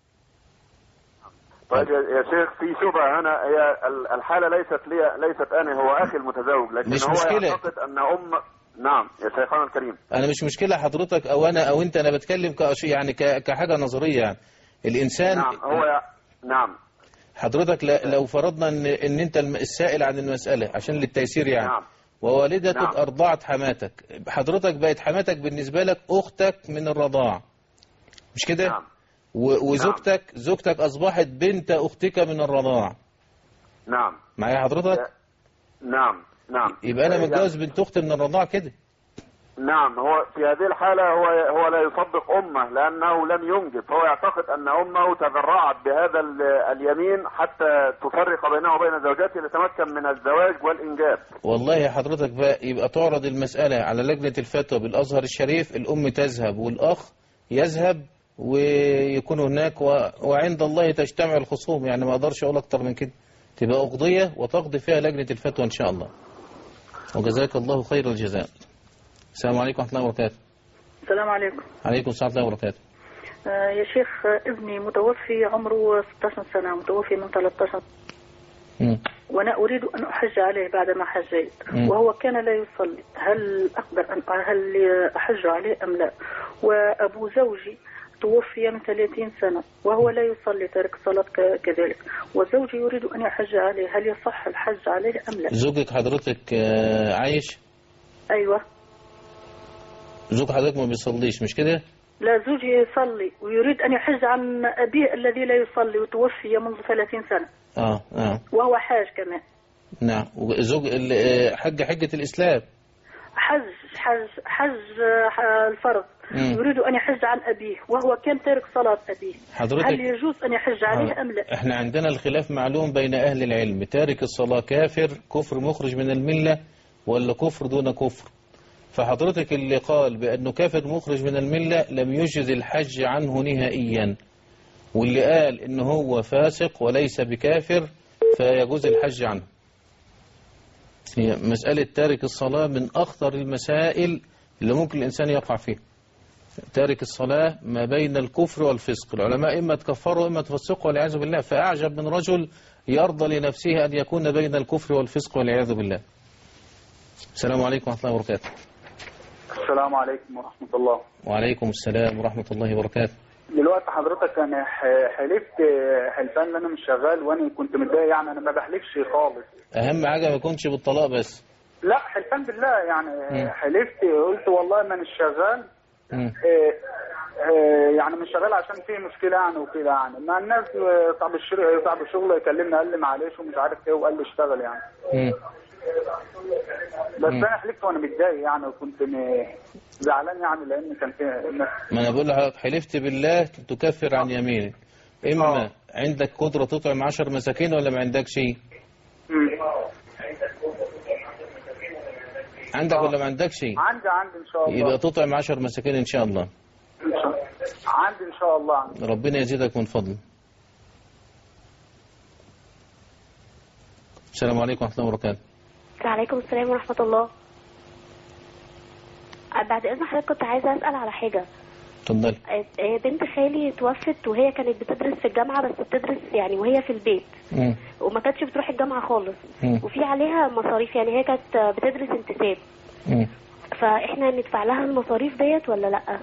طيب يا شيخ في شبهة هنا، هي الحالة ليست أنا، هو أخي المتزوج، لكن مش هو مشكلة. يعتقد أن نعم يا شيخنا الكريم. أنا مش مشكلة حضرتك أو أنا أو أنت، أنا بتكلم يعني كحاجة نظرية يعني. الإنسان نعم نعم حضرتك لو فرضنا ان انت السائل عن المسألة عشان للتيسير يعني. نعم. ووالدتك نعم. ارضعت حماتك، حضرتك بقت حماتك بالنسبة لك اختك من الرضاعة، مش كده؟ نعم. زوجتك اصبحت بنت اختك من الرضاعة. نعم. معايا حضرتك؟ نعم. يبقى انا متجوز بنت اختي من الرضاعة كده. نعم. هو في هذه الحالة هو لا يصدق أمه لأنه لم ينجب، فهو يعتقد أن أمه تذرعت بهذا اليمين حتى تفرق بينه وبين زوجته لتمكن من الزواج والإنجاب. والله يا حضرتك بقى يبقى تعرض المسألة على لجنة الفتوى بالأزهر الشريف، الأم تذهب والأخ يذهب ويكون هناك وعند الله تجتمع الخصوم، يعني ما أقدرش أقول أكتر من كده. تبقى أقضية وتقضي فيها لجنة الفتوى إن شاء الله. وجزاك الله خير الجزاء. السلام عليكم ورحمة الله وبركاته. السلام عليكم. عليكم السلام ورحمة الله وبركاته. يا شيخ ابني متوفي عمره 16 سنة، متوفي من 13 وأنا أريد أن أحج عليه بعد ما حجيت وهو كان لا يصلي، هل أحج عليه أم لا؟ وأبو زوجي توفي من 30 سنة وهو لا يصلي، تارك الصلاة كذلك، وزوجي يريد أن يحج عليه، هل يصح الحج عليه أم لا؟ زوجك حضرتك عايش؟ أيوة. زوج حضرتك ما بيصليش مش كده؟ لا، زوجي يصلي ويريد أن يحج عن أبيه الذي لا يصلي وتوفي منذ 30 سنة. وهو حاج كمان. نعم. وزوج حجة الإسلام. حج الفرض. يريد أن يحج عن أبيه وهو كان تارك صلاة أبيه، هل يجوز أن يحج عليه أم لا؟ احنا عندنا الخلاف معلوم بين أهل العلم، تارك الصلاة كفر مخرج من الملة ولا كفر دون كفر؟ فحضرتك اللي قال بأنه كافر مخرج من الملة لم يجز الحج عنه نهائيا، واللي قال إنه هو فاسق وليس بكافر فيجوز الحج عنه. هي مسألة تارك الصلاة من أخطر المسائل اللي ممكن الإنسان يقع فيها. تارك الصلاة ما بين الكفر والفسق، العلماء إما تكفروا إما تفسقوا والعياذ بالله، فأعجب من رجل يرضى لنفسه أن يكون بين الكفر والفسق والعياذ بالله. السلام عليكم ورحمة الله وبركاته. السلام عليكم ورحمة الله. وعليكم السلام ورحمة الله وبركاته. دلوقتي حضرتك أنا حلفت حلفان ان انا مش شغال وانا كنت متضايق، يعني انا ما بحلفش خالص. اهم حاجة ما يكونش بالطلاق بس. لا حلفان بالله يعني حلفت قلت والله ما مش شغال. يعني مش شغال عشان في مشكلة يعني وكده، يعني مع الناس صاحب الشغل يكلمني قال لي معلش ومش عارف ايه وقال لي اشتغل يعني. بس انا حلفت وانا متضايق يعني وكنت زعلان يعني لان كان في ما انا بقول لحضرتك حلفت بالله تكفر عن يمينك، اما عندك قدرة تطعم 10 مساكين ولا ما عندكش شيء؟ عندك ولا ما عندكش شيء؟ عندي ان شاء الله. يبقى تطعم 10 مساكين ان شاء الله. عندي ان شاء الله. ربنا يزيدك من فضله. السلام عليكم ورحمة الله وبركاته. وعليكم السلام ورحمة الله. بعد إذن حضرتك كنت عايزة أسأل على حاجة. اتفضلي. بنت خالي توفت وهي كانت بتدرس في الجامعة، بس بتدرس يعني وهي في البيت وما كانتش بتروح الجامعة خالص وفي عليها مصاريف، يعني هي كانت بتدرس انتساب فإحنا ندفع لها المصاريف ديت ولا لأ؟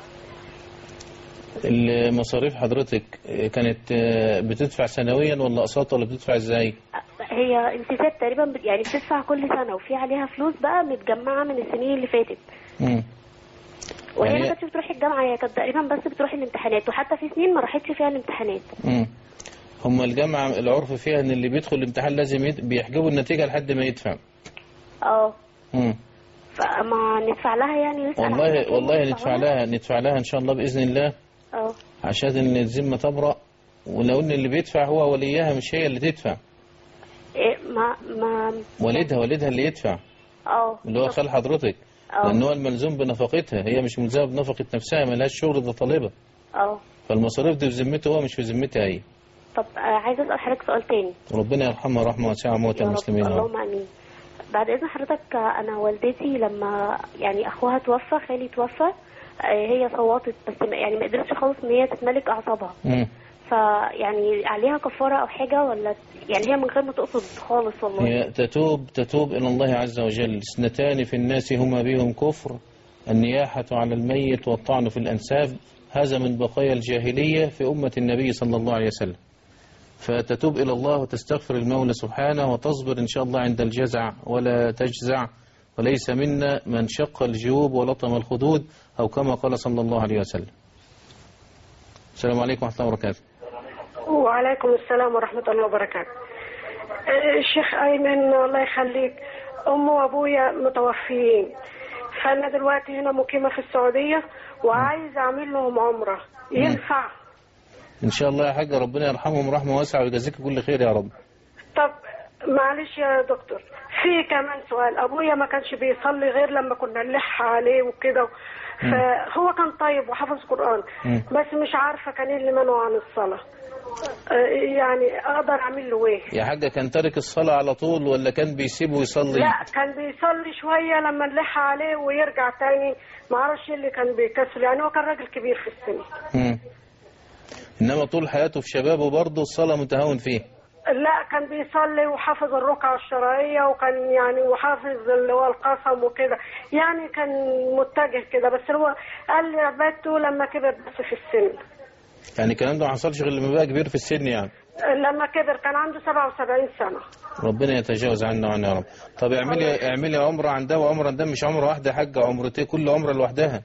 المصاريف حضرتك كانت بتدفع سنويا ولا أقساط ولا بتدفع ازاي؟ هي انتساب تقريبا يعني بتدفع كل سنة وفي عليها فلوس بقى متجمعة من السنين اللي فاتت. وهي يعني ما كانتش بتروح الجامعة، هي كانت تقريبا بس بتروح الامتحانات، وحتى في سنين ما راحتش فيها الامتحانات. هم الجامعة العرف فيها ان اللي بيدخل الامتحان لازم بيحجبوا النتيجة لحد ما يدفع. فما ندفع لها يعني والله ندفع لها ان شاء الله بإذن الله. عشان ان الذمة تبرأ، ولو ان اللي بيدفع هو وليها مش هي اللي تدفع. والدها اللي يدفع. اللي هو خال حضرتك. لأن هو الملزوم بنفقتها، هي مش ملزمة بنفقة نفسها، ملهاش شغل، ده طالبة. فالمصاريف دي في ذمته هو مش في ذمتها هي. طب عايزه اسال حضرتك سؤال تاني. ربنا يرحمها رحمه واسعه موتى المسلمين. اللهم امين. بعد اذن حضرتك، انا والدتي لما يعني اخوها توفى، خالي توفى، هي صوتت بس يعني ما قدرتش خالص ان هي تتملك اعصابها. فيعني عليها كفاره او حاجه ولا يعني هي من غير ما تقصد خالص؟ والله هي تتوب الى الله عز وجل. اثنتان في الناس هما بهم كفر: النياحة على الميت والطعن في الأنساب. هذا من بقايا الجاهلية في أمة النبي صلى الله عليه وسلم. فتتوب إلى الله وتستغفر المولى سبحانه وتصبر إن شاء الله عند الجزع ولا تجزع. وليس منا من شق الجيوب ولطم الخدود، أو كما قال صلى الله عليه وسلم. السلام عليكم ورحمة الله وبركاته. وعليكم السلام ورحمة الله وبركاته. الشيخ أيمن الله يخليك، أمي وأبويا متوفيين، فأنا دلوقتي هنا مقيمة في السعودية وعايز أعمل لهم عمرة، ينفع؟ إن شاء الله يا حاجة، ربنا يرحمهم رحمة واسعة ويجازيك كل خير يا رب. طب معلش يا دكتور، في كمان سؤال. أبويا ما كانش بيصلي غير لما كنا نلح عليه وكده، فهو كان طيب وحافظ قرآن، بس مش عارفة كان ايه اللي منعه عن الصلاة، يعني اقدر اعمل له ايه؟ يا حاجة كان تارك الصلاة على طول ولا كان بيسيبه يصلي؟ لا كان بيصلي شوية لما نلح عليه ويرجع تاني، ما اعرفش اللي كان بيكسل، يعني هو كان راجل كبير في السن. انما طول حياته في شبابه برضه الصلاة متهاون فيه. لا كان بيصلي وحافظ الركعة الشرعية، وكان يعني وحافظ اللي هو القسم وكده، يعني كان متجه كده، بس هو قال لي عبادته لما كبر بس في السن. يعني الكلام ده ما حصلش غير لما بقى كبير في السن يعني؟ لما كبر كان عنده 77 سنة. ربنا يتجاوز عنا وعنا يا رب. طب اعملي عمرة عن ده وعمرة عن ده، مش عمرة واحدة يا حاجة، عمرتين، كل عمرة لوحدها.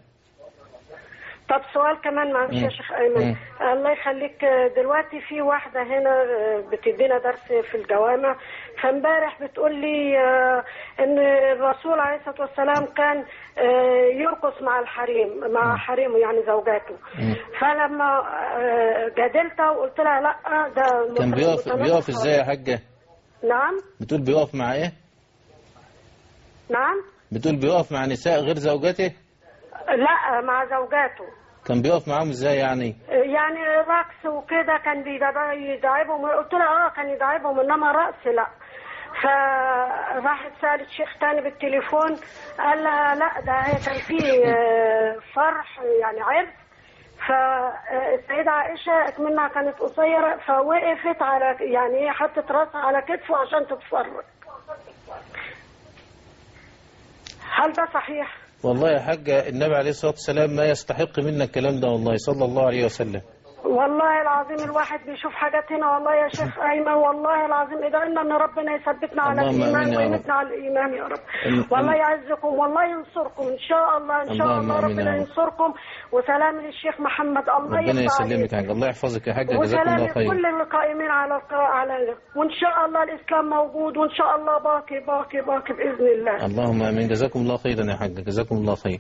طب سؤال كمان معلش يا شيخ أيمن، الله يخليك، دلوقتي في واحدة هنا بتدينا درس في الجوامع، فامبارح بتقول لي ان الرسول عليه الصلاة والسلام كان يرقص مع الحريم، مع حريمه يعني زوجاته. فلما جادلتها وقلت لها لا ده كان بيقف ازاي يا حاجة؟ نعم. بتقول بيقف مع ايه؟ نعم. بتقول بيقف مع نساء غير زوجاته؟ لا مع زوجاته. كان بيقف معاهم ازاي يعني؟ يعني رقص وكده كان يداعبهم، قلت لها كان يداعبهم، انما رقص لا. فراحت سألت شيخ تاني بالتليفون، قال لها لا ده هي كان فيه فرح يعني عرس، فالسيدة عائشة اكمنها كانت قصيرة، فوقفت على يعني ايه حطت راسها على كتفه عشان تتفرج. هل ده صحيح؟ والله يا حاجة النبي عليه الصلاة والسلام ما يستحق منا الكلام ده والله صلى الله عليه وسلم. والله العظيم الواحد بيشوف حاجات هنا والله يا شيخ أيمن، والله العظيم ادعينا ان ربنا يثبتنا على الإيمان ويمتنا على الإيمان يا رب. والله يعزكم والله ينصركم إن شاء الله، إن شاء الله ربنا ينصركم. وسلام للشيخ محمد، الله ربنا يسلمك يا حاجة، الله يحفظك يا حاجة، جزاكم الله خير. وسلام كل القائمين على وإن شاء الله الإسلام موجود، وإن شاء الله باقي باقي باقي بإذن الله. اللهم آمين. جزاكم الله خيرا يا حاجة، جزاكم الله خير.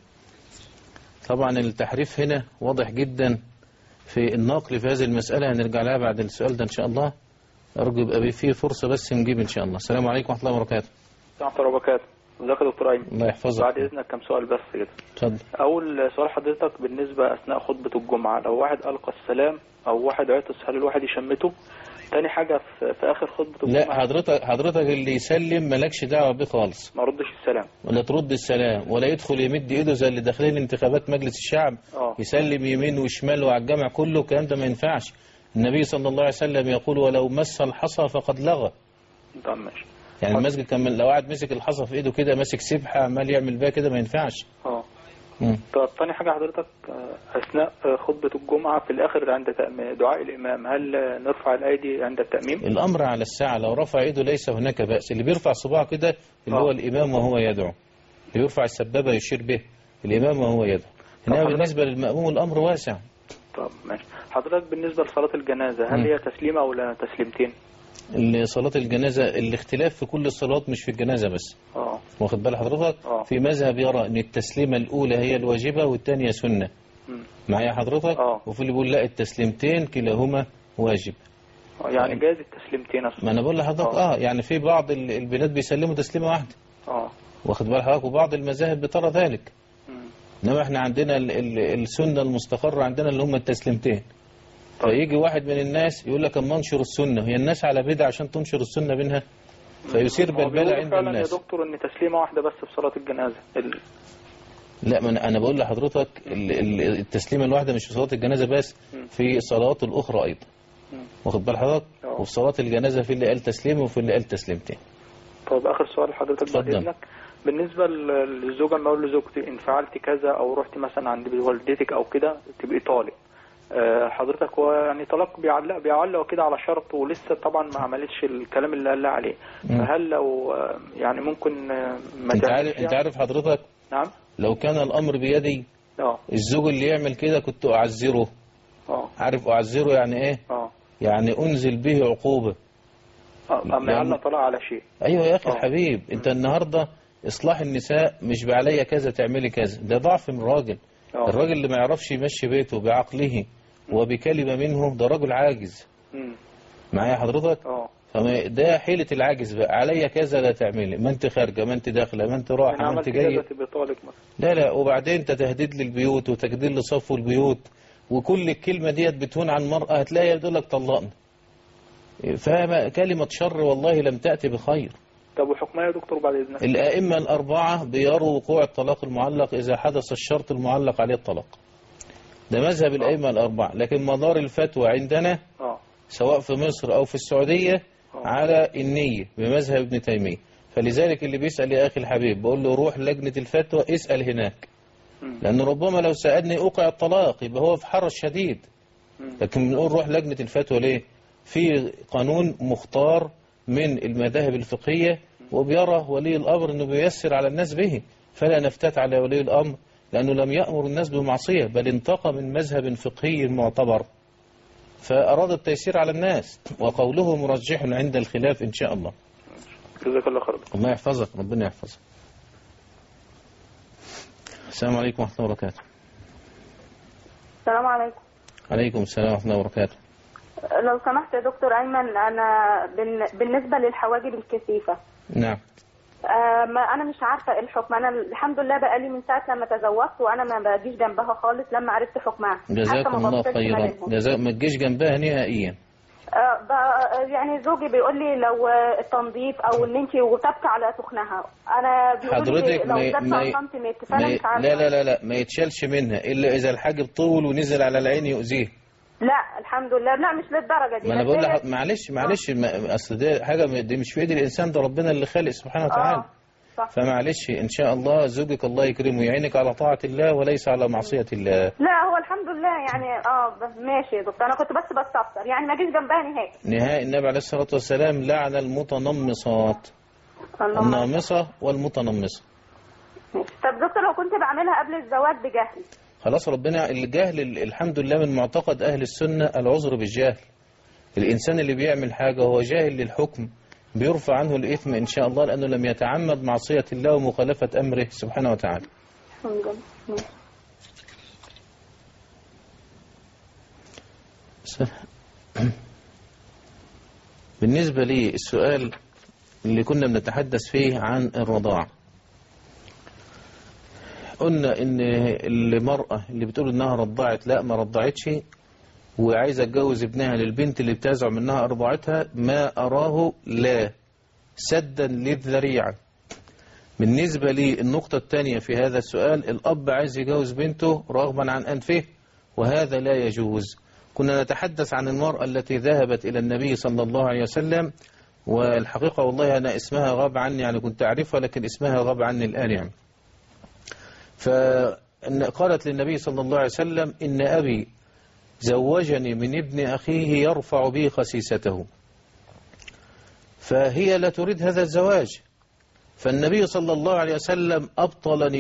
طبعا التحريف هنا واضح جدا في النقل في هذه المسألة، هنرجع لها بعد السؤال ده إن شاء الله. أرجو يبقى فيه فرصة بس نجيب إن شاء الله. السلام عليكم ورحمة الله وبركاته. ورحمة الله وبركاته. ازيك يا دكتور أيمن؟ الله يحفظك. بعد إذنك كم سؤال بس كده. اتفضل. أول سؤال حضرتك بالنسبة أثناء خطبة الجمعة، لو واحد ألقى السلام أو واحد عطس هل الواحد يشمته؟ تاني حاجة في آخر خطبة الجمعة. لا حضرتك اللي يسلم مالكش دعوة بيه خالص. ما ردش السلام. ولا ترد السلام، ولا يدخل يمد ايده زي اللي داخلين انتخابات مجلس الشعب. يسلم يمين وشمال وعلى الجامع كله، الكلام ده ما ينفعش. النبي صلى الله عليه وسلم يقول ولو مس الحصى فقد لغى. طب ماشي. يعني المسجد كان لو قاعد مسك الحصى في ايده كده، ماسك سبحة عمال يعمل بيها كده، ما ينفعش. طب تاني حاجة حضرتك، أثناء خطبة الجمعة في الآخر عند دعاء الإمام هل نرفع الأيدي عند التأميم؟ الأمر على الساعة، لو رفع ايده ليس هناك بأس. اللي بيرفع صباعه كده اللي هو الإمام وهو يدعو، اللي يرفع السبابة يشير به الإمام وهو يدعو. إنما بالنسبة للمأموم الأمر واسع. طب ماشي. حضرتك بالنسبة لصلاة الجنازة هل هي تسليمة ولا تسليمتين؟ صلاة الجنازة الاختلاف في كل الصلوات مش في الجنازة بس. واخد بال حضرتك؟ في مذهب يرى ان التسليمة الأولى هي الواجبة والثانية سنة. معايا حضرتك؟ وفي اللي بيقول لا التسليمتين كلاهما واجب. يعني جايز التسليمتين أصلا. ما أنا بقول لحضرتك يعني في بعض البلاد بيسلموا تسليمة واحدة. واخد بال حضرتك؟ وبعض المذاهب بترى ذلك. انما احنا عندنا السنة المستقرة عندنا اللي هم التسليمتين. فيجي واحد من الناس يقول لك اما انشر السنة، هي الناس على بدعة عشان تنشر السنة بينها، فيصير بلبلة عند الناس. يا دكتور ان تسليمة واحدة بس في صلاة الجنازة لا، ما انا بقول لحضرتك التسليمة الواحدة مش في صلاة الجنازة بس، في صلوات الاخرى ايضا، واخد بال حضرتك؟ وفي صلاة الجنازة في اللي قال تسليمة وفي اللي قال تسليمتين. طب اخر سؤال لحضرتك بعد اذنك، بالنسبة للزوجة لما اقول لزوجتي ان فعلت كذا او رحت مثلا عند والدتك او كده تبقي طالق، حضرتك هو يعني طلاق بيعلق كده على شرط ولسه طبعا ما عملتش الكلام اللي قال عليه، فهل لو يعني ممكن ما انت عارف حضرتك؟ نعم. لو كان الامر بيدي الزوج اللي يعمل كده كنت اعذره. عارف اعذره يعني ايه؟ يعني انزل به عقوبة. اما يعلق طلاق على شيء. ايوه يا اخي الحبيب، انت النهارده اصلاح النساء مش بعليا كذا تعملي كذا، ده ضعف من الراجل. الراجل اللي ما يعرفش يمشي بيته بعقله وبكلمة منه ده راجل عاجز. معايا حضرتك؟ ده حيلة العاجز بقى، عليا كذا لا تعملي، ما انت خارجة ما انت داخلة ما انت رايحة ما انت جاية. لا وبعدين تهديد للبيوت وتجديد لصفو البيوت، وكل الكلمة ديت بتهون عن المرأة، هتلاقي يقول لك طلقنا. فكلمة شر والله لم تأتي بخير. طب وحكمها يا دكتور بعد إذنك؟ الأئمة الأربعة بيروا وقوع الطلاق المعلق إذا حدث الشرط المعلق عليه الطلاق. ده مذهب الأئمة الأربعة، لكن مدار الفتوى عندنا سواء في مصر أو في السعودية على النية بمذهب ابن تيمية. فلذلك اللي بيسأل يا أخي الحبيب بقول له روح لجنة الفتوى اسأل هناك، لأن ربما لو سألني أوقع الطلاق يبقى هو في حرج شديد، لكن بنقول روح لجنة الفتوى ليه؟ في قانون مختار من المذاهب الفقهية وبيرى ولي الأمر أنه بيسر على الناس به، فلا نفتت على ولي الأمر لأنه لم يأمر الناس بمعصية، بل انتقى من مذهب فقهي معتبر فأراد التيسير على الناس، وقوله مرجح عند الخلاف إن شاء الله. جزاك الله خير. الله يحفظك، ربنا يحفظك. السلام عليكم ورحمة الله وبركاته. السلام عليكم. عليكم السلام ورحمة الله وبركاته. لو سمحت يا دكتور أيمن، أنا بالنسبة للحواجب الكثيفة. نعم. ما أنا مش عارفة الحكم. أنا الحمد لله بقالي من ساعة لما تزوجت وأنا ما بجيش جنبها خالص لما عرفت حكمها. جزاكم الله خيرا. ما تجيش جنبها نهائيا. يعني زوجي بيقول لي لو التنظيف او ان انت وتبكي على تخنها، انا بيقول لي لو زادت سنتيمتر فانا مش عارفه. لا ما يتشالش منها الا اذا الحاجب طول ونزل على العين يؤذيه. لا الحمد لله، لا مش للدرجه دي. ما انا بقول لك معلش اصل دي حاجه دي مش في ايد الانسان، ده ربنا اللي خالق سبحانه وتعالى. فمعلش ان شاء الله زوجك الله يكرمه يعينك على طاعه الله وليس على معصيه الله. لا هو الحمد لله يعني ماشي يا دكتور، انا كنت بس بستفسر يعني ما اجيش جنبها نهائي. النبي عليه الصلاه والسلام لعن المتنمصات، النامصه والمتنمصه. طب دكتور لو كنت بعملها قبل الزواج بجهل؟ خلاص ربنا الجهل الحمد لله من معتقد اهل السنه العذر بالجهل. الانسان اللي بيعمل حاجه وهو جاهل للحكم بيرفع عنه الإثم إن شاء الله، لأنه لم يتعمد معصية الله ومخالفة أمره سبحانه وتعالى. بالنسبة لي السؤال اللي كنا بنتحدث فيه عن الرضاعة، قلنا إن المرأة اللي بتقول إنها رضعت لا ما رضعتش وعايزة تجوز ابنها للبنت اللي بتزعم انها ارضعتها، ما اراه لا سدا للذريعة. بالنسبة لي النقطة الثانية في هذا السؤال، الاب عايز يجوز بنته رغبا عن انفه وهذا لا يجوز. كنا نتحدث عن المرأة التي ذهبت الى النبي صلى الله عليه وسلم، والحقيقة والله انا اسمها غاب عني، يعني كنت اعرفها لكن اسمها غاب عني الان يعني. فقالت للنبي صلى الله عليه وسلم ان ابي زوجني من ابن أخيه يرفع بي خسيسته، فهي لا تريد هذا الزواج، فالنبي صلى الله عليه وسلم أبطل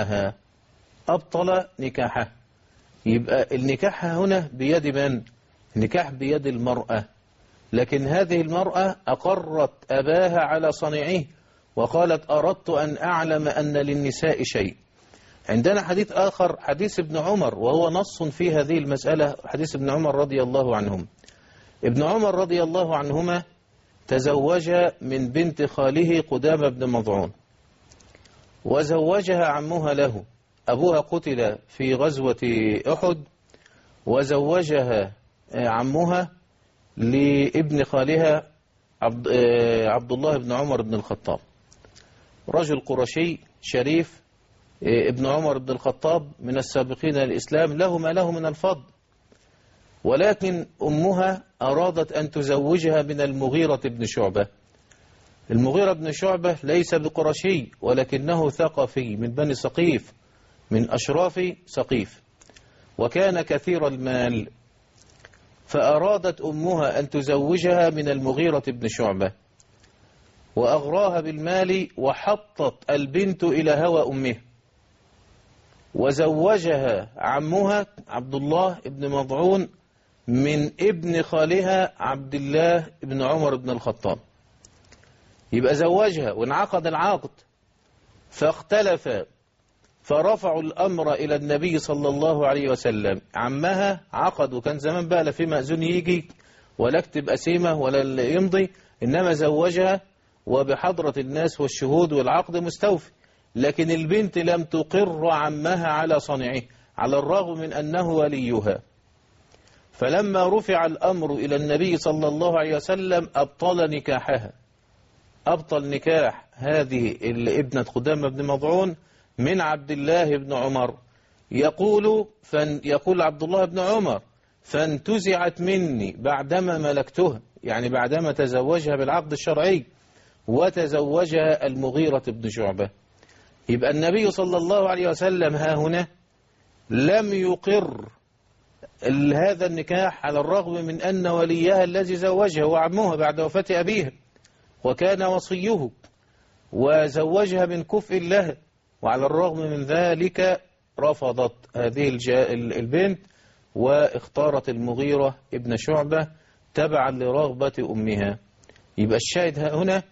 نكاحها. يبقى النكاح هنا بيد من؟ النكاح بيد المرأة، لكن هذه المرأة أقرت أباها على صنيعه وقالت أردت أن أعلم أن للنساء شيء. عندنا حديث آخر، حديث ابن عمر، وهو نص في هذه المسألة، حديث ابن عمر رضي الله عنهم. ابن عمر رضي الله عنهما تزوج من بنت خاله قدامة بن مضعون، وزوجها عمها له، أبوها قتل في غزوة أحد، وزوجها عمها لابن خالها عبد الله بن عمر بن الخطاب، رجل قرشي شريف، ابن عمر بن الخطاب من السابقين للإسلام، له ما له من الفضل، ولكن أمها أرادت أن تزوجها من المغيرة بن شعبة. المغيرة بن شعبة ليس بقرشي ولكنه ثقفي من بني ثقيف، من أشراف ثقيف، وكان كثير المال، فأرادت أمها أن تزوجها من المغيرة بن شعبة، وأغراها بالمال وحطت البنت إلى هوى أمها، وزوجها عمها عبد الله بن مضعون من ابن خالها عبد الله بن عمر بن الخطاب. يبقى زوجها وانعقد العقد، فاختلف فرفعوا الأمر إلى النبي صلى الله عليه وسلم. عمها عقد، وكان زمان بقى لا في مأذون يجي ولا اكتب أسيمة ولا يمضي، إنما زوجها وبحضرة الناس والشهود والعقد مستوفي، لكن البنت لم تقر عمها على صنعه على الرغم من أنه وليها. فلما رفع الأمر إلى النبي صلى الله عليه وسلم أبطل نكاحها، أبطل نكاح هذه الابنة قدامة بن مضعون من عبد الله بن عمر. يقول عبد الله بن عمر: فانتزعت مني بعدما ملكتها، يعني بعدما تزوجها بالعقد الشرعي وتزوجها المغيرة بن شعبة. يبقى النبي صلى الله عليه وسلم ها هنا لم يقر هذا النكاح على الرغم من أن وليها الذي زوجها هو عمها بعد وفاة أبيها، وكان وصيه وزوجها من كفء لها، وعلى الرغم من ذلك رفضت هذه البنت واختارت المغيرة ابن شعبة تبعا لرغبة أمها. يبقى الشاهد هنا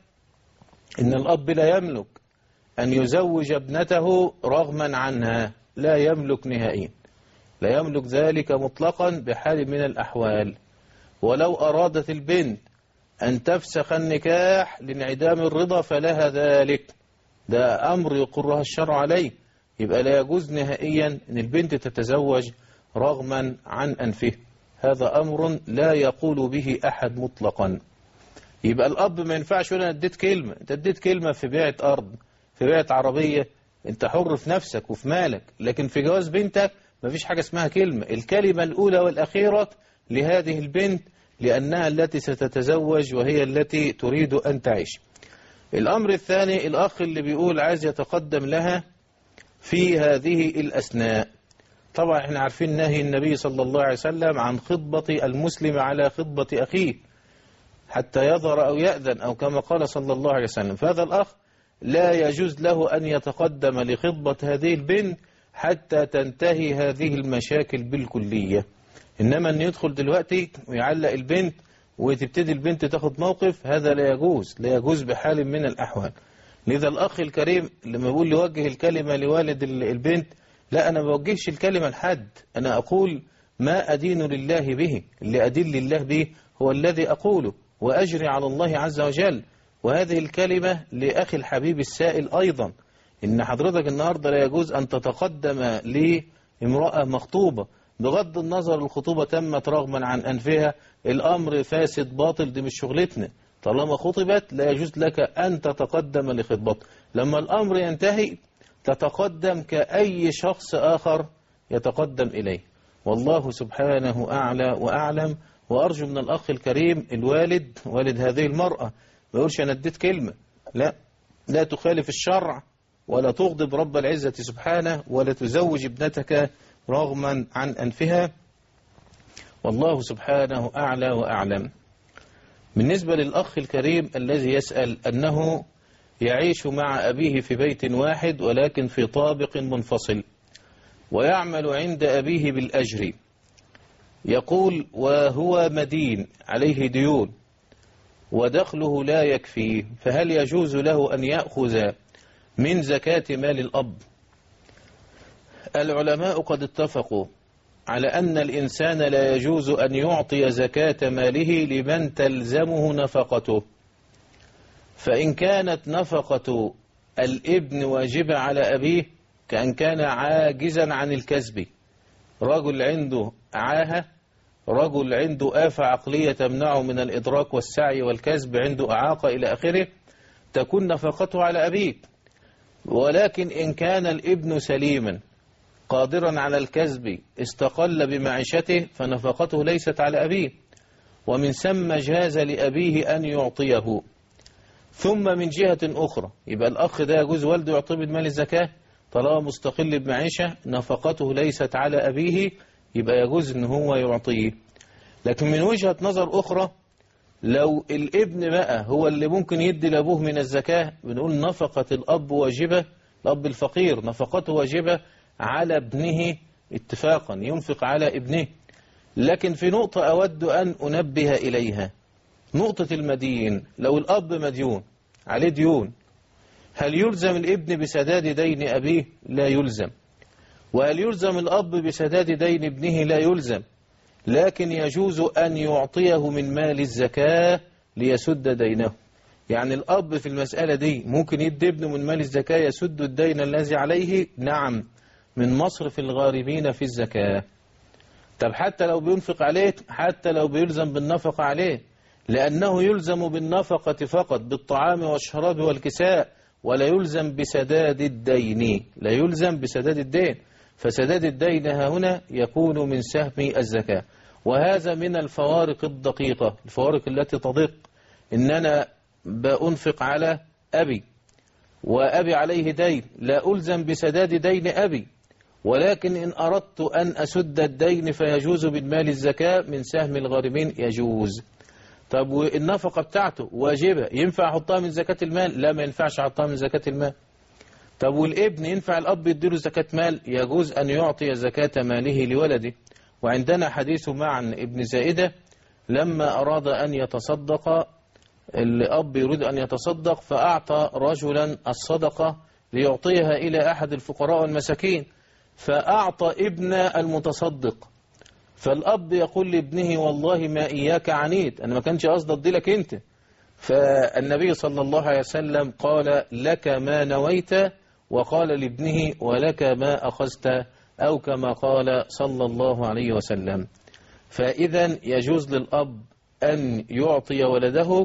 إن الأب لا يملك أن يزوج ابنته رغما عنها، لا يملك نهائيا، لا يملك ذلك مطلقا بحال من الأحوال. ولو أرادت البنت أن تفسخ النكاح لانعدام الرضا فلها ذلك، ده أمر يقرها الشرع عليه. يبقى لا يجوز نهائيا أن البنت تتزوج رغما عن أنفه، هذا أمر لا يقول به أحد مطلقا. يبقى الأب ما ينفعش يقول أنا اديت كلمة، أنت اديت كلمة في بيعة أرض، في بيعة عربية، أنت حر في نفسك وفي مالك، لكن في جواز بنتك ما فيش حاجة اسمها كلمة. الكلمة الأولى والأخيرة لهذه البنت، لأنها التي ستتزوج وهي التي تريد أن تعيش. الأمر الثاني، الأخ اللي بيقول عايز يتقدم لها في هذه الأثناء. طبعا احنا عارفين نهي النبي صلى الله عليه وسلم عن خطبة المسلم على خطبة أخيه حتى يظهر أو يأذن، أو كما قال صلى الله عليه وسلم. فهذا الأخ لا يجوز له أن يتقدم لخطبة هذه البنت حتى تنتهي هذه المشاكل بالكلية. إنما أن يدخل دلوقتي ويعلق البنت وتبتدي البنت تاخد موقف، هذا لا يجوز، لا يجوز بحال من الأحوال. لذا الأخ الكريم لما يقول لي وجه الكلمة لوالد البنت، لا، أنا ما بوجهش الكلمة لحد، أنا أقول ما أدين لله به، اللي أدين لله به هو الذي أقوله وأجري على الله عز وجل. وهذه الكلمة لأخي الحبيب السائل أيضا، إن حضرتك النهاردة لا يجوز أن تتقدم لامرأة مخطوبة بغض النظر الخطوبة تمت رغما عن أنفها، الأمر فاسد باطل، دي مش شغلتنا. طالما خطبت لا يجوز لك أن تتقدم لخطبتها. لما الأمر ينتهي تتقدم كأي شخص آخر يتقدم إليه، والله سبحانه أعلى وأعلم. وأرجو من الأخ الكريم الوالد، والد هذه المرأة، ما يقولش أنا اديت كلمة، لا تخالف الشرع ولا تغضب رب العزة سبحانه، ولا تزوج ابنتك رغما عن أنفها، والله سبحانه أعلى وأعلم. بالنسبة للأخ الكريم الذي يسأل أنه يعيش مع أبيه في بيت واحد ولكن في طابق منفصل، ويعمل عند أبيه بالأجر، يقول وهو مدين عليه ديون ودخله لا يكفيه، فهل يجوز له أن يأخذ من زكاة مال الأب؟ العلماء قد اتفقوا على أن الإنسان لا يجوز أن يعطي زكاة ماله لمن تلزمه نفقته. فإن كانت نفقة الابن واجبة على أبيه، كأن كان عاجزا عن الكسب، رجل عنده عاهة رجل عنده آفة عقلية تمنعه من الإدراك والسعي والكسب، عنده إعاقة إلى آخره، تكون نفقته على أبيه. ولكن إن كان الابن سليما قادرا على الكسب استقل بمعيشته فنفقته ليست على أبيه، ومن ثم جاز لأبيه أن يعطيه. ثم من جهة أخرى يبقى الأخ ده يجوز والده يعطيه بالمال الزكاة طالما مستقل بمعيشة، نفقته ليست على أبيه، يبقى يجوز إن هو يعطيه. لكن من وجهة نظر أخرى لو الابن بقى هو اللي ممكن يدي لأبوه من الزكاة، بنقول نفقة الأب واجبة، الأب الفقير نفقته واجبة على ابنه اتفاقا، ينفق على ابنه. لكن في نقطة أود أن أنبه إليها، نقطة المدين. لو الأب مديون عليه ديون، هل يلزم الابن بسداد دين أبيه؟ لا يلزم. وهل يلزم الأب بسداد دين ابنه؟ لا يلزم. لكن يجوز أن يعطيه من مال الزكاة ليسد دينه. يعني الأب في المسألة دي ممكن يدي ابنه من مال الزكاة يسد الدين الذي عليه، نعم، من مصرف الغارمين في الزكاة. طب حتى لو بينفق عليه، حتى لو بيلزم بالنفقة عليه، لأنه يلزم بالنفقة فقط بالطعام والشراب والكساء، ولا يلزم بسداد الدين، لا يلزم بسداد الدين. فسداد الدين هنا يكون من سهم الزكاة. وهذا من الفوارق الدقيقة، الفوارق التي تضيق، إن أنا بأنفق على أبي وأبي عليه دين، لا ألزم بسداد دين أبي، ولكن إن أردت أن أسد الدين فيجوز بالمال الزكاة من سهم الغارمين، يجوز. طب والنفقة بتاعته واجبة، ينفع أحطها من زكاة المال؟ لا، ما ينفعش أحطها من زكاة المال. طب والابن ينفع الأب يديله زكاة مال؟ يجوز أن يعطي زكاة ماله لولده. وعندنا حديث مع ابن زائدة لما أراد أن يتصدق، الأب يريد أن يتصدق فأعطى رجلا الصدقة ليعطيها إلى أحد الفقراء والمساكين، فأعطى ابن المتصدق، فالأب يقول لابنه والله ما إياك عنيت، أنا ما كانش قصدي أدي لك أنت. فالنبي صلى الله عليه وسلم قال لك ما نويت، وقال لابنه ولك ما أخذت، أو كما قال صلى الله عليه وسلم. فإذا يجوز للأب أن يعطي ولده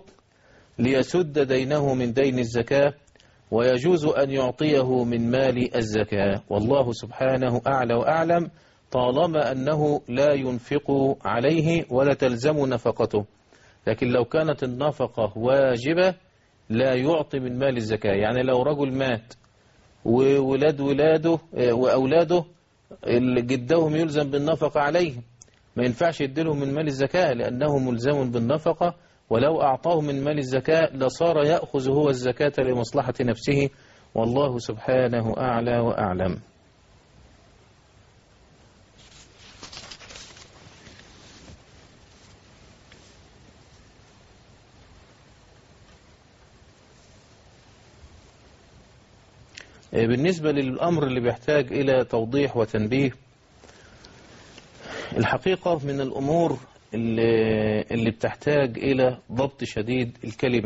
ليسد دينه من دين الزكاة، ويجوز أن يعطيه من مال الزكاة، والله سبحانه أعلى وأعلم، طالما أنه لا ينفق عليه ولا تلزم نفقته. لكن لو كانت النفقة واجبة لا يعطي من مال الزكاة. يعني لو رجل مات وولاده وأولاده جدهم يلزم بالنفقة عليهم، ما ينفعش يديلهم من مال الزكاة لأنه ملزم بالنفقة، ولو أعطاه من مال الزكاة لصار يأخذ هو الزكاة لمصلحة نفسه، والله سبحانه أعلى وأعلم. بالنسبة للأمر اللي بيحتاج إلى توضيح وتنبيه، الحقيقة من الأمور اللي بتحتاج إلى ضبط شديد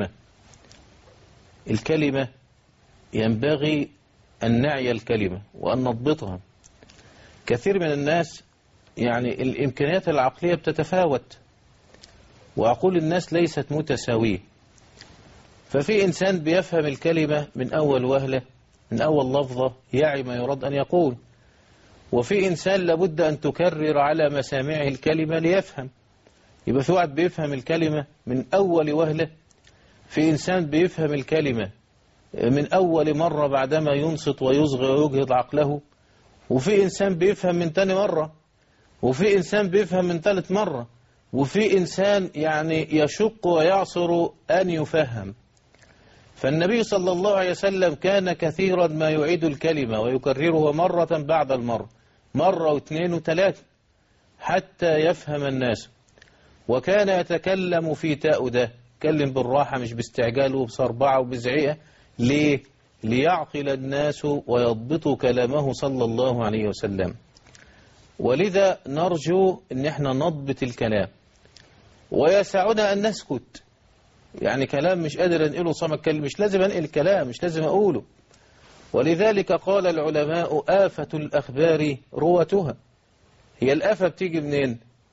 الكلمة ينبغي أن نعي الكلمة وأن نضبطها. كثير من الناس يعني الإمكانيات العقلية بتتفاوت، وعقول الناس ليست متساوية، ففي إنسان بيفهم الكلمة من أول وهلة، من أول لفظة يعي ما يراد أن يقول، وفي إنسان لابد أن تكرر على مسامعه الكلمة ليفهم. يبقى في واحد بيفهم الكلمة من أول وهلة، في إنسان بيفهم الكلمة من أول مرة بعدما ينصت ويصغي ويجهض عقله، وفي إنسان بيفهم من تاني مرة، وفي إنسان بيفهم من ثالث مرة، وفي إنسان يعني يشق ويعصر أن يفهم. فالنبي صلى الله عليه وسلم كان كثيرا ما يعيد الكلمة ويكررها مرة بعد المرة، مرة واثنين وثلاثة، حتى يفهم الناس. وكان يتكلم في تاء ده، يتكلم بالراحة مش باستعجال وبصربعة وبزعيقة. ليه؟ ليعقل الناس ويضبطوا كلامه صلى الله عليه وسلم. ولذا نرجو ان احنا نضبط الكلام، ويسعنا ان نسكت. يعني كلام مش قادر انقله صمت كلمة، مش لازم انقل الكلام، مش لازم اقوله. ولذلك قال العلماء آفة الأخبار روتها. هي الآفة بتيجي منين؟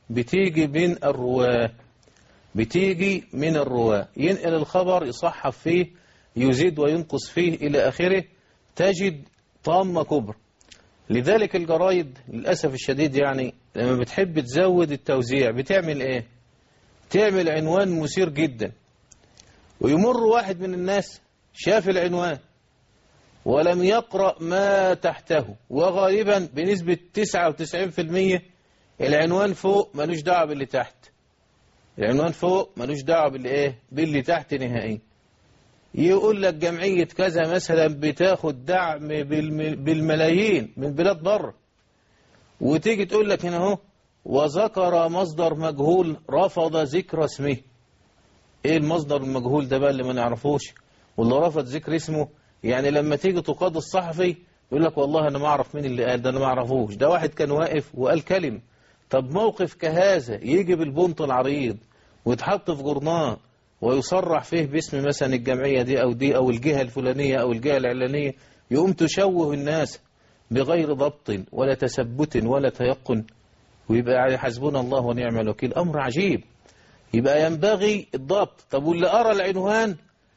بتيجي من الرواة، بتيجي من الرواة، ينقل الخبر يصحف فيه يزيد وينقص فيه إلى آخره، تجد طامة كبرى. لذلك الجرايد للأسف الشديد يعني لما بتحب تزود التوزيع بتعمل إيه؟ تعمل عنوان مثير جدا، ويمر واحد من الناس شاف العنوان ولم يقرأ ما تحته، وغالبا بنسبة 99% العنوان فوق ملوش دعوة باللي تحت، العنوان فوق ملوش دعوة باللي ايه، باللي تحت نهائي. يقول لك جمعية كذا مثلا بتاخد دعم بالملايين من بلاد بره، وتيجي تقول لك هنا اهو وذكر مصدر مجهول رفض ذكر اسمه. ايه المصدر المجهول ده بقى اللي ما نعرفوش واللي رفض ذكر اسمه؟ يعني لما تيجي تقاضي الصحفي يقول لك والله انا ما اعرف مين اللي قال ده، انا ما اعرفوش، ده واحد كان واقف وقال كلمة. طب موقف كهذا يجي بالبنط العريض ويتحط في جورنال ويصرح فيه باسم مثلا الجمعية دي أو الجهة الفلانية أو الجهة العلانية، يقوم تشوه الناس بغير ضبط ولا تثبت ولا تيقن، ويبقى حسبنا الله ونعم الوكيل. أمر عجيب. يبقى ينبغي الضبط. طب واللي أرى العنوان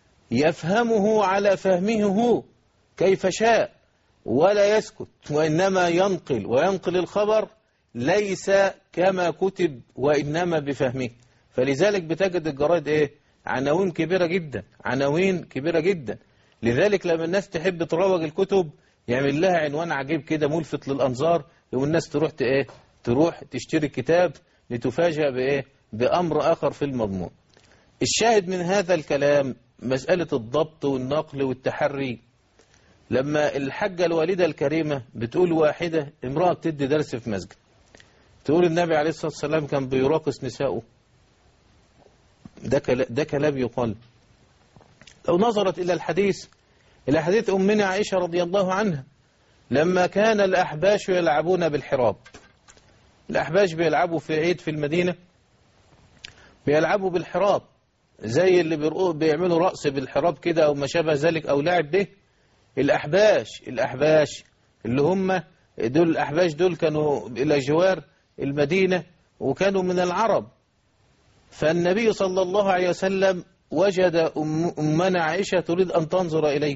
يفهمه على فهمه هو كيف شاء ولا يسكت، وإنما ينقل وينقل الخبر ليس كما كتب وإنما بفهمه. فلذلك بتجد الجرائد إيه؟ عناوين كبيرة جدا، عناوين كبيرة جدا. لذلك لما الناس تحب تروج الكتب يعمل لها عنوان عجيب كده ملفت للأنظار، والناس تروح إيه؟ تروح تشتري كتاب لتفاجأ بإيه؟ بأمر آخر في المضمون. الشاهد من هذا الكلام مسألة الضبط والنقل والتحري. لما الحاجة الوالدة الكريمة بتقول واحدة امرأة بتدي درس في مسجد، تقول النبي عليه الصلاة والسلام كان بيراقص نساءه، ده كلام يقال. لو نظرت إلى الحديث، إلى حديث أمنا عائشة رضي الله عنها لما كان الأحباش يلعبون بالحراب، الأحباش بيلعبوا في عيد في المدينة، بيلعبوا بالحراب زي اللي بيعملوا رقص بالحراب كده أو ما شابه ذلك أو لعب به. الأحباش اللي هم دول، الأحباش دول كانوا إلى جوار المدينة وكانوا من العرب. فالنبي صلى الله عليه وسلم وجد أمنا عائشة تريد أن تنظر إليه،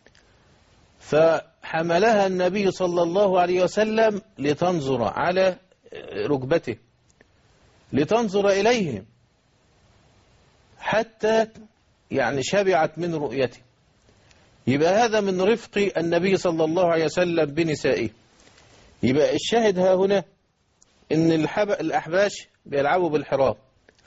فحملها النبي صلى الله عليه وسلم لتنظر على ركبته، لتنظر إليهم حتى يعني شبعت من رؤيته. يبقى هذا من رفق النبي صلى الله عليه وسلم بنسائه. يبقى الشاهد ها هنا إن الأحباش بيلعبوا بالحراب،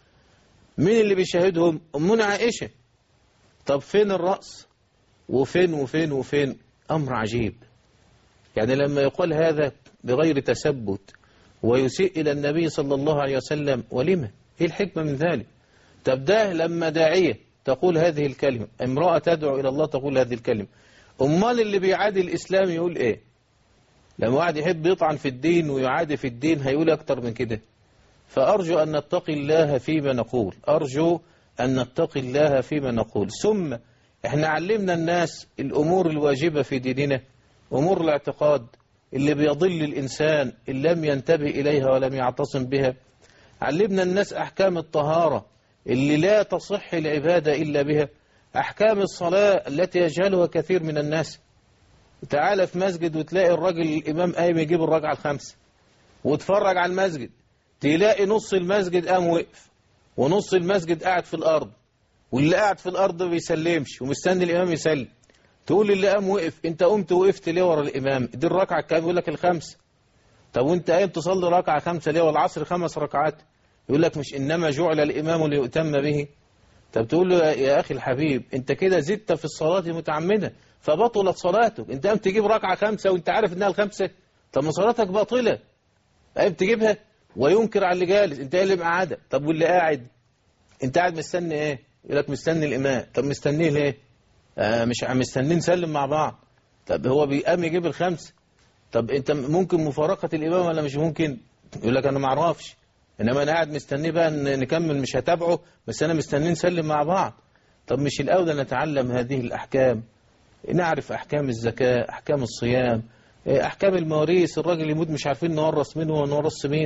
مين اللي بيشاهدهم؟ أمنا عائشة. طب فين الرأس وفين وفين وفين؟ أمر عجيب. يعني لما يقول هذا بغير تثبت ويسيء إلى النبي صلى الله عليه وسلم، ولما؟ إيه الحكمة من ذلك؟ طب ده لما داعية تقول هذه الكلمة، امرأة تدعو إلى الله تقول هذه الكلمة، أمال اللي بيعادي الإسلام يقول إيه؟ لما واحد يحب يطعن في الدين ويعادي في الدين هيقول أكتر من كده. فأرجو أن نتقي الله فيما نقول، أرجو أن نتقي الله فيما نقول. ثم احنا علمنا الناس الأمور الواجبة في ديننا، أمور الاعتقاد اللي بيضل الإنسان إن لم ينتبه إليها ولم يعتصم بها. علمنا الناس أحكام الطهارة اللي لا تصح العبادة إلا بها، أحكام الصلاة التي يجهلها كثير من الناس. تعال في مسجد وتلاقي الراجل الإمام قايم يجيب الركعة الخامسة، وتفرج على المسجد تلاقي نص المسجد قام وقف ونص المسجد قاعد في الأرض، واللي قاعد في الأرض ما بيسلمش ومستني الإمام يسلم. تقول اللي قام وقف أنت قمت وقفت ليه ورا الإمام؟ دي الركعة كام؟ يقول لك الخامسة. طب وأنت قايم تصلي ركعة خامسة ليه؟ والعصر 5 ركعات. يقول لك مش إنما جعل الإمام ليؤتم به. طب تقول له يا أخي الحبيب أنت كده زدت في الصلاة متعمدا فبطلت صلاتك. أنت قام تجيب ركعة 5 وأنت عارف إنها الخامسة، طب ما صلاتك باطلة. قام تجيبها وينكر على اللي جالس، أنت اللي مقعدة. طب واللي قاعد أنت قاعد مستني إيه؟ يقول لك مستني الإمام. طب مستنيه ليه؟ مش مستنين نسلم مع بعض. طب هو بيقام يجيب الخمسة. طب أنت ممكن مفارقة الإمام ولا مش ممكن؟ يقول لك أنا ما أعرفش، إنما أنا قاعد مستنيه بقى نكمل، مش هتابعه بس أنا مستنين نسلم مع بعض. طب مش الأولى نتعلم هذه الأحكام؟ نعرف أحكام الزكاة، أحكام الصيام، أحكام المواريث، الراجل يموت مش عارفين نورث منه ونورث مين،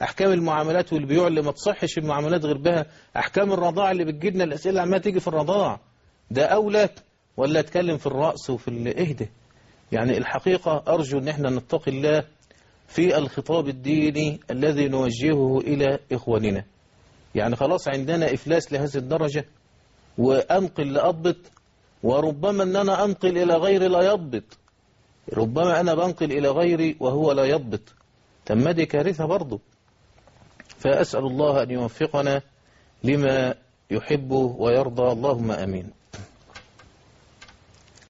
أحكام المعاملات والبيوع اللي ما تصحش المعاملات غير بها، أحكام الرضاعة اللي بتجيلنا الأسئلة اللي عمالة تيجي في الرضاعة، ده أولى ولا أتكلم في الرأس وفي الإهدى؟ يعني الحقيقة أرجو أن احنا نتقي الله في الخطاب الديني الذي نوجهه إلى إخواننا. يعني خلاص عندنا إفلاس لهذه الدرجة، وأنقل لأضبط، وربما أن أنا أنقل إلى غيري لا يضبط، ربما أنا بنقل إلى غيري وهو لا يضبط، تم دي كارثة برضه. فأسأل الله أن يوفقنا لما يحبه ويرضى، اللهم آمين.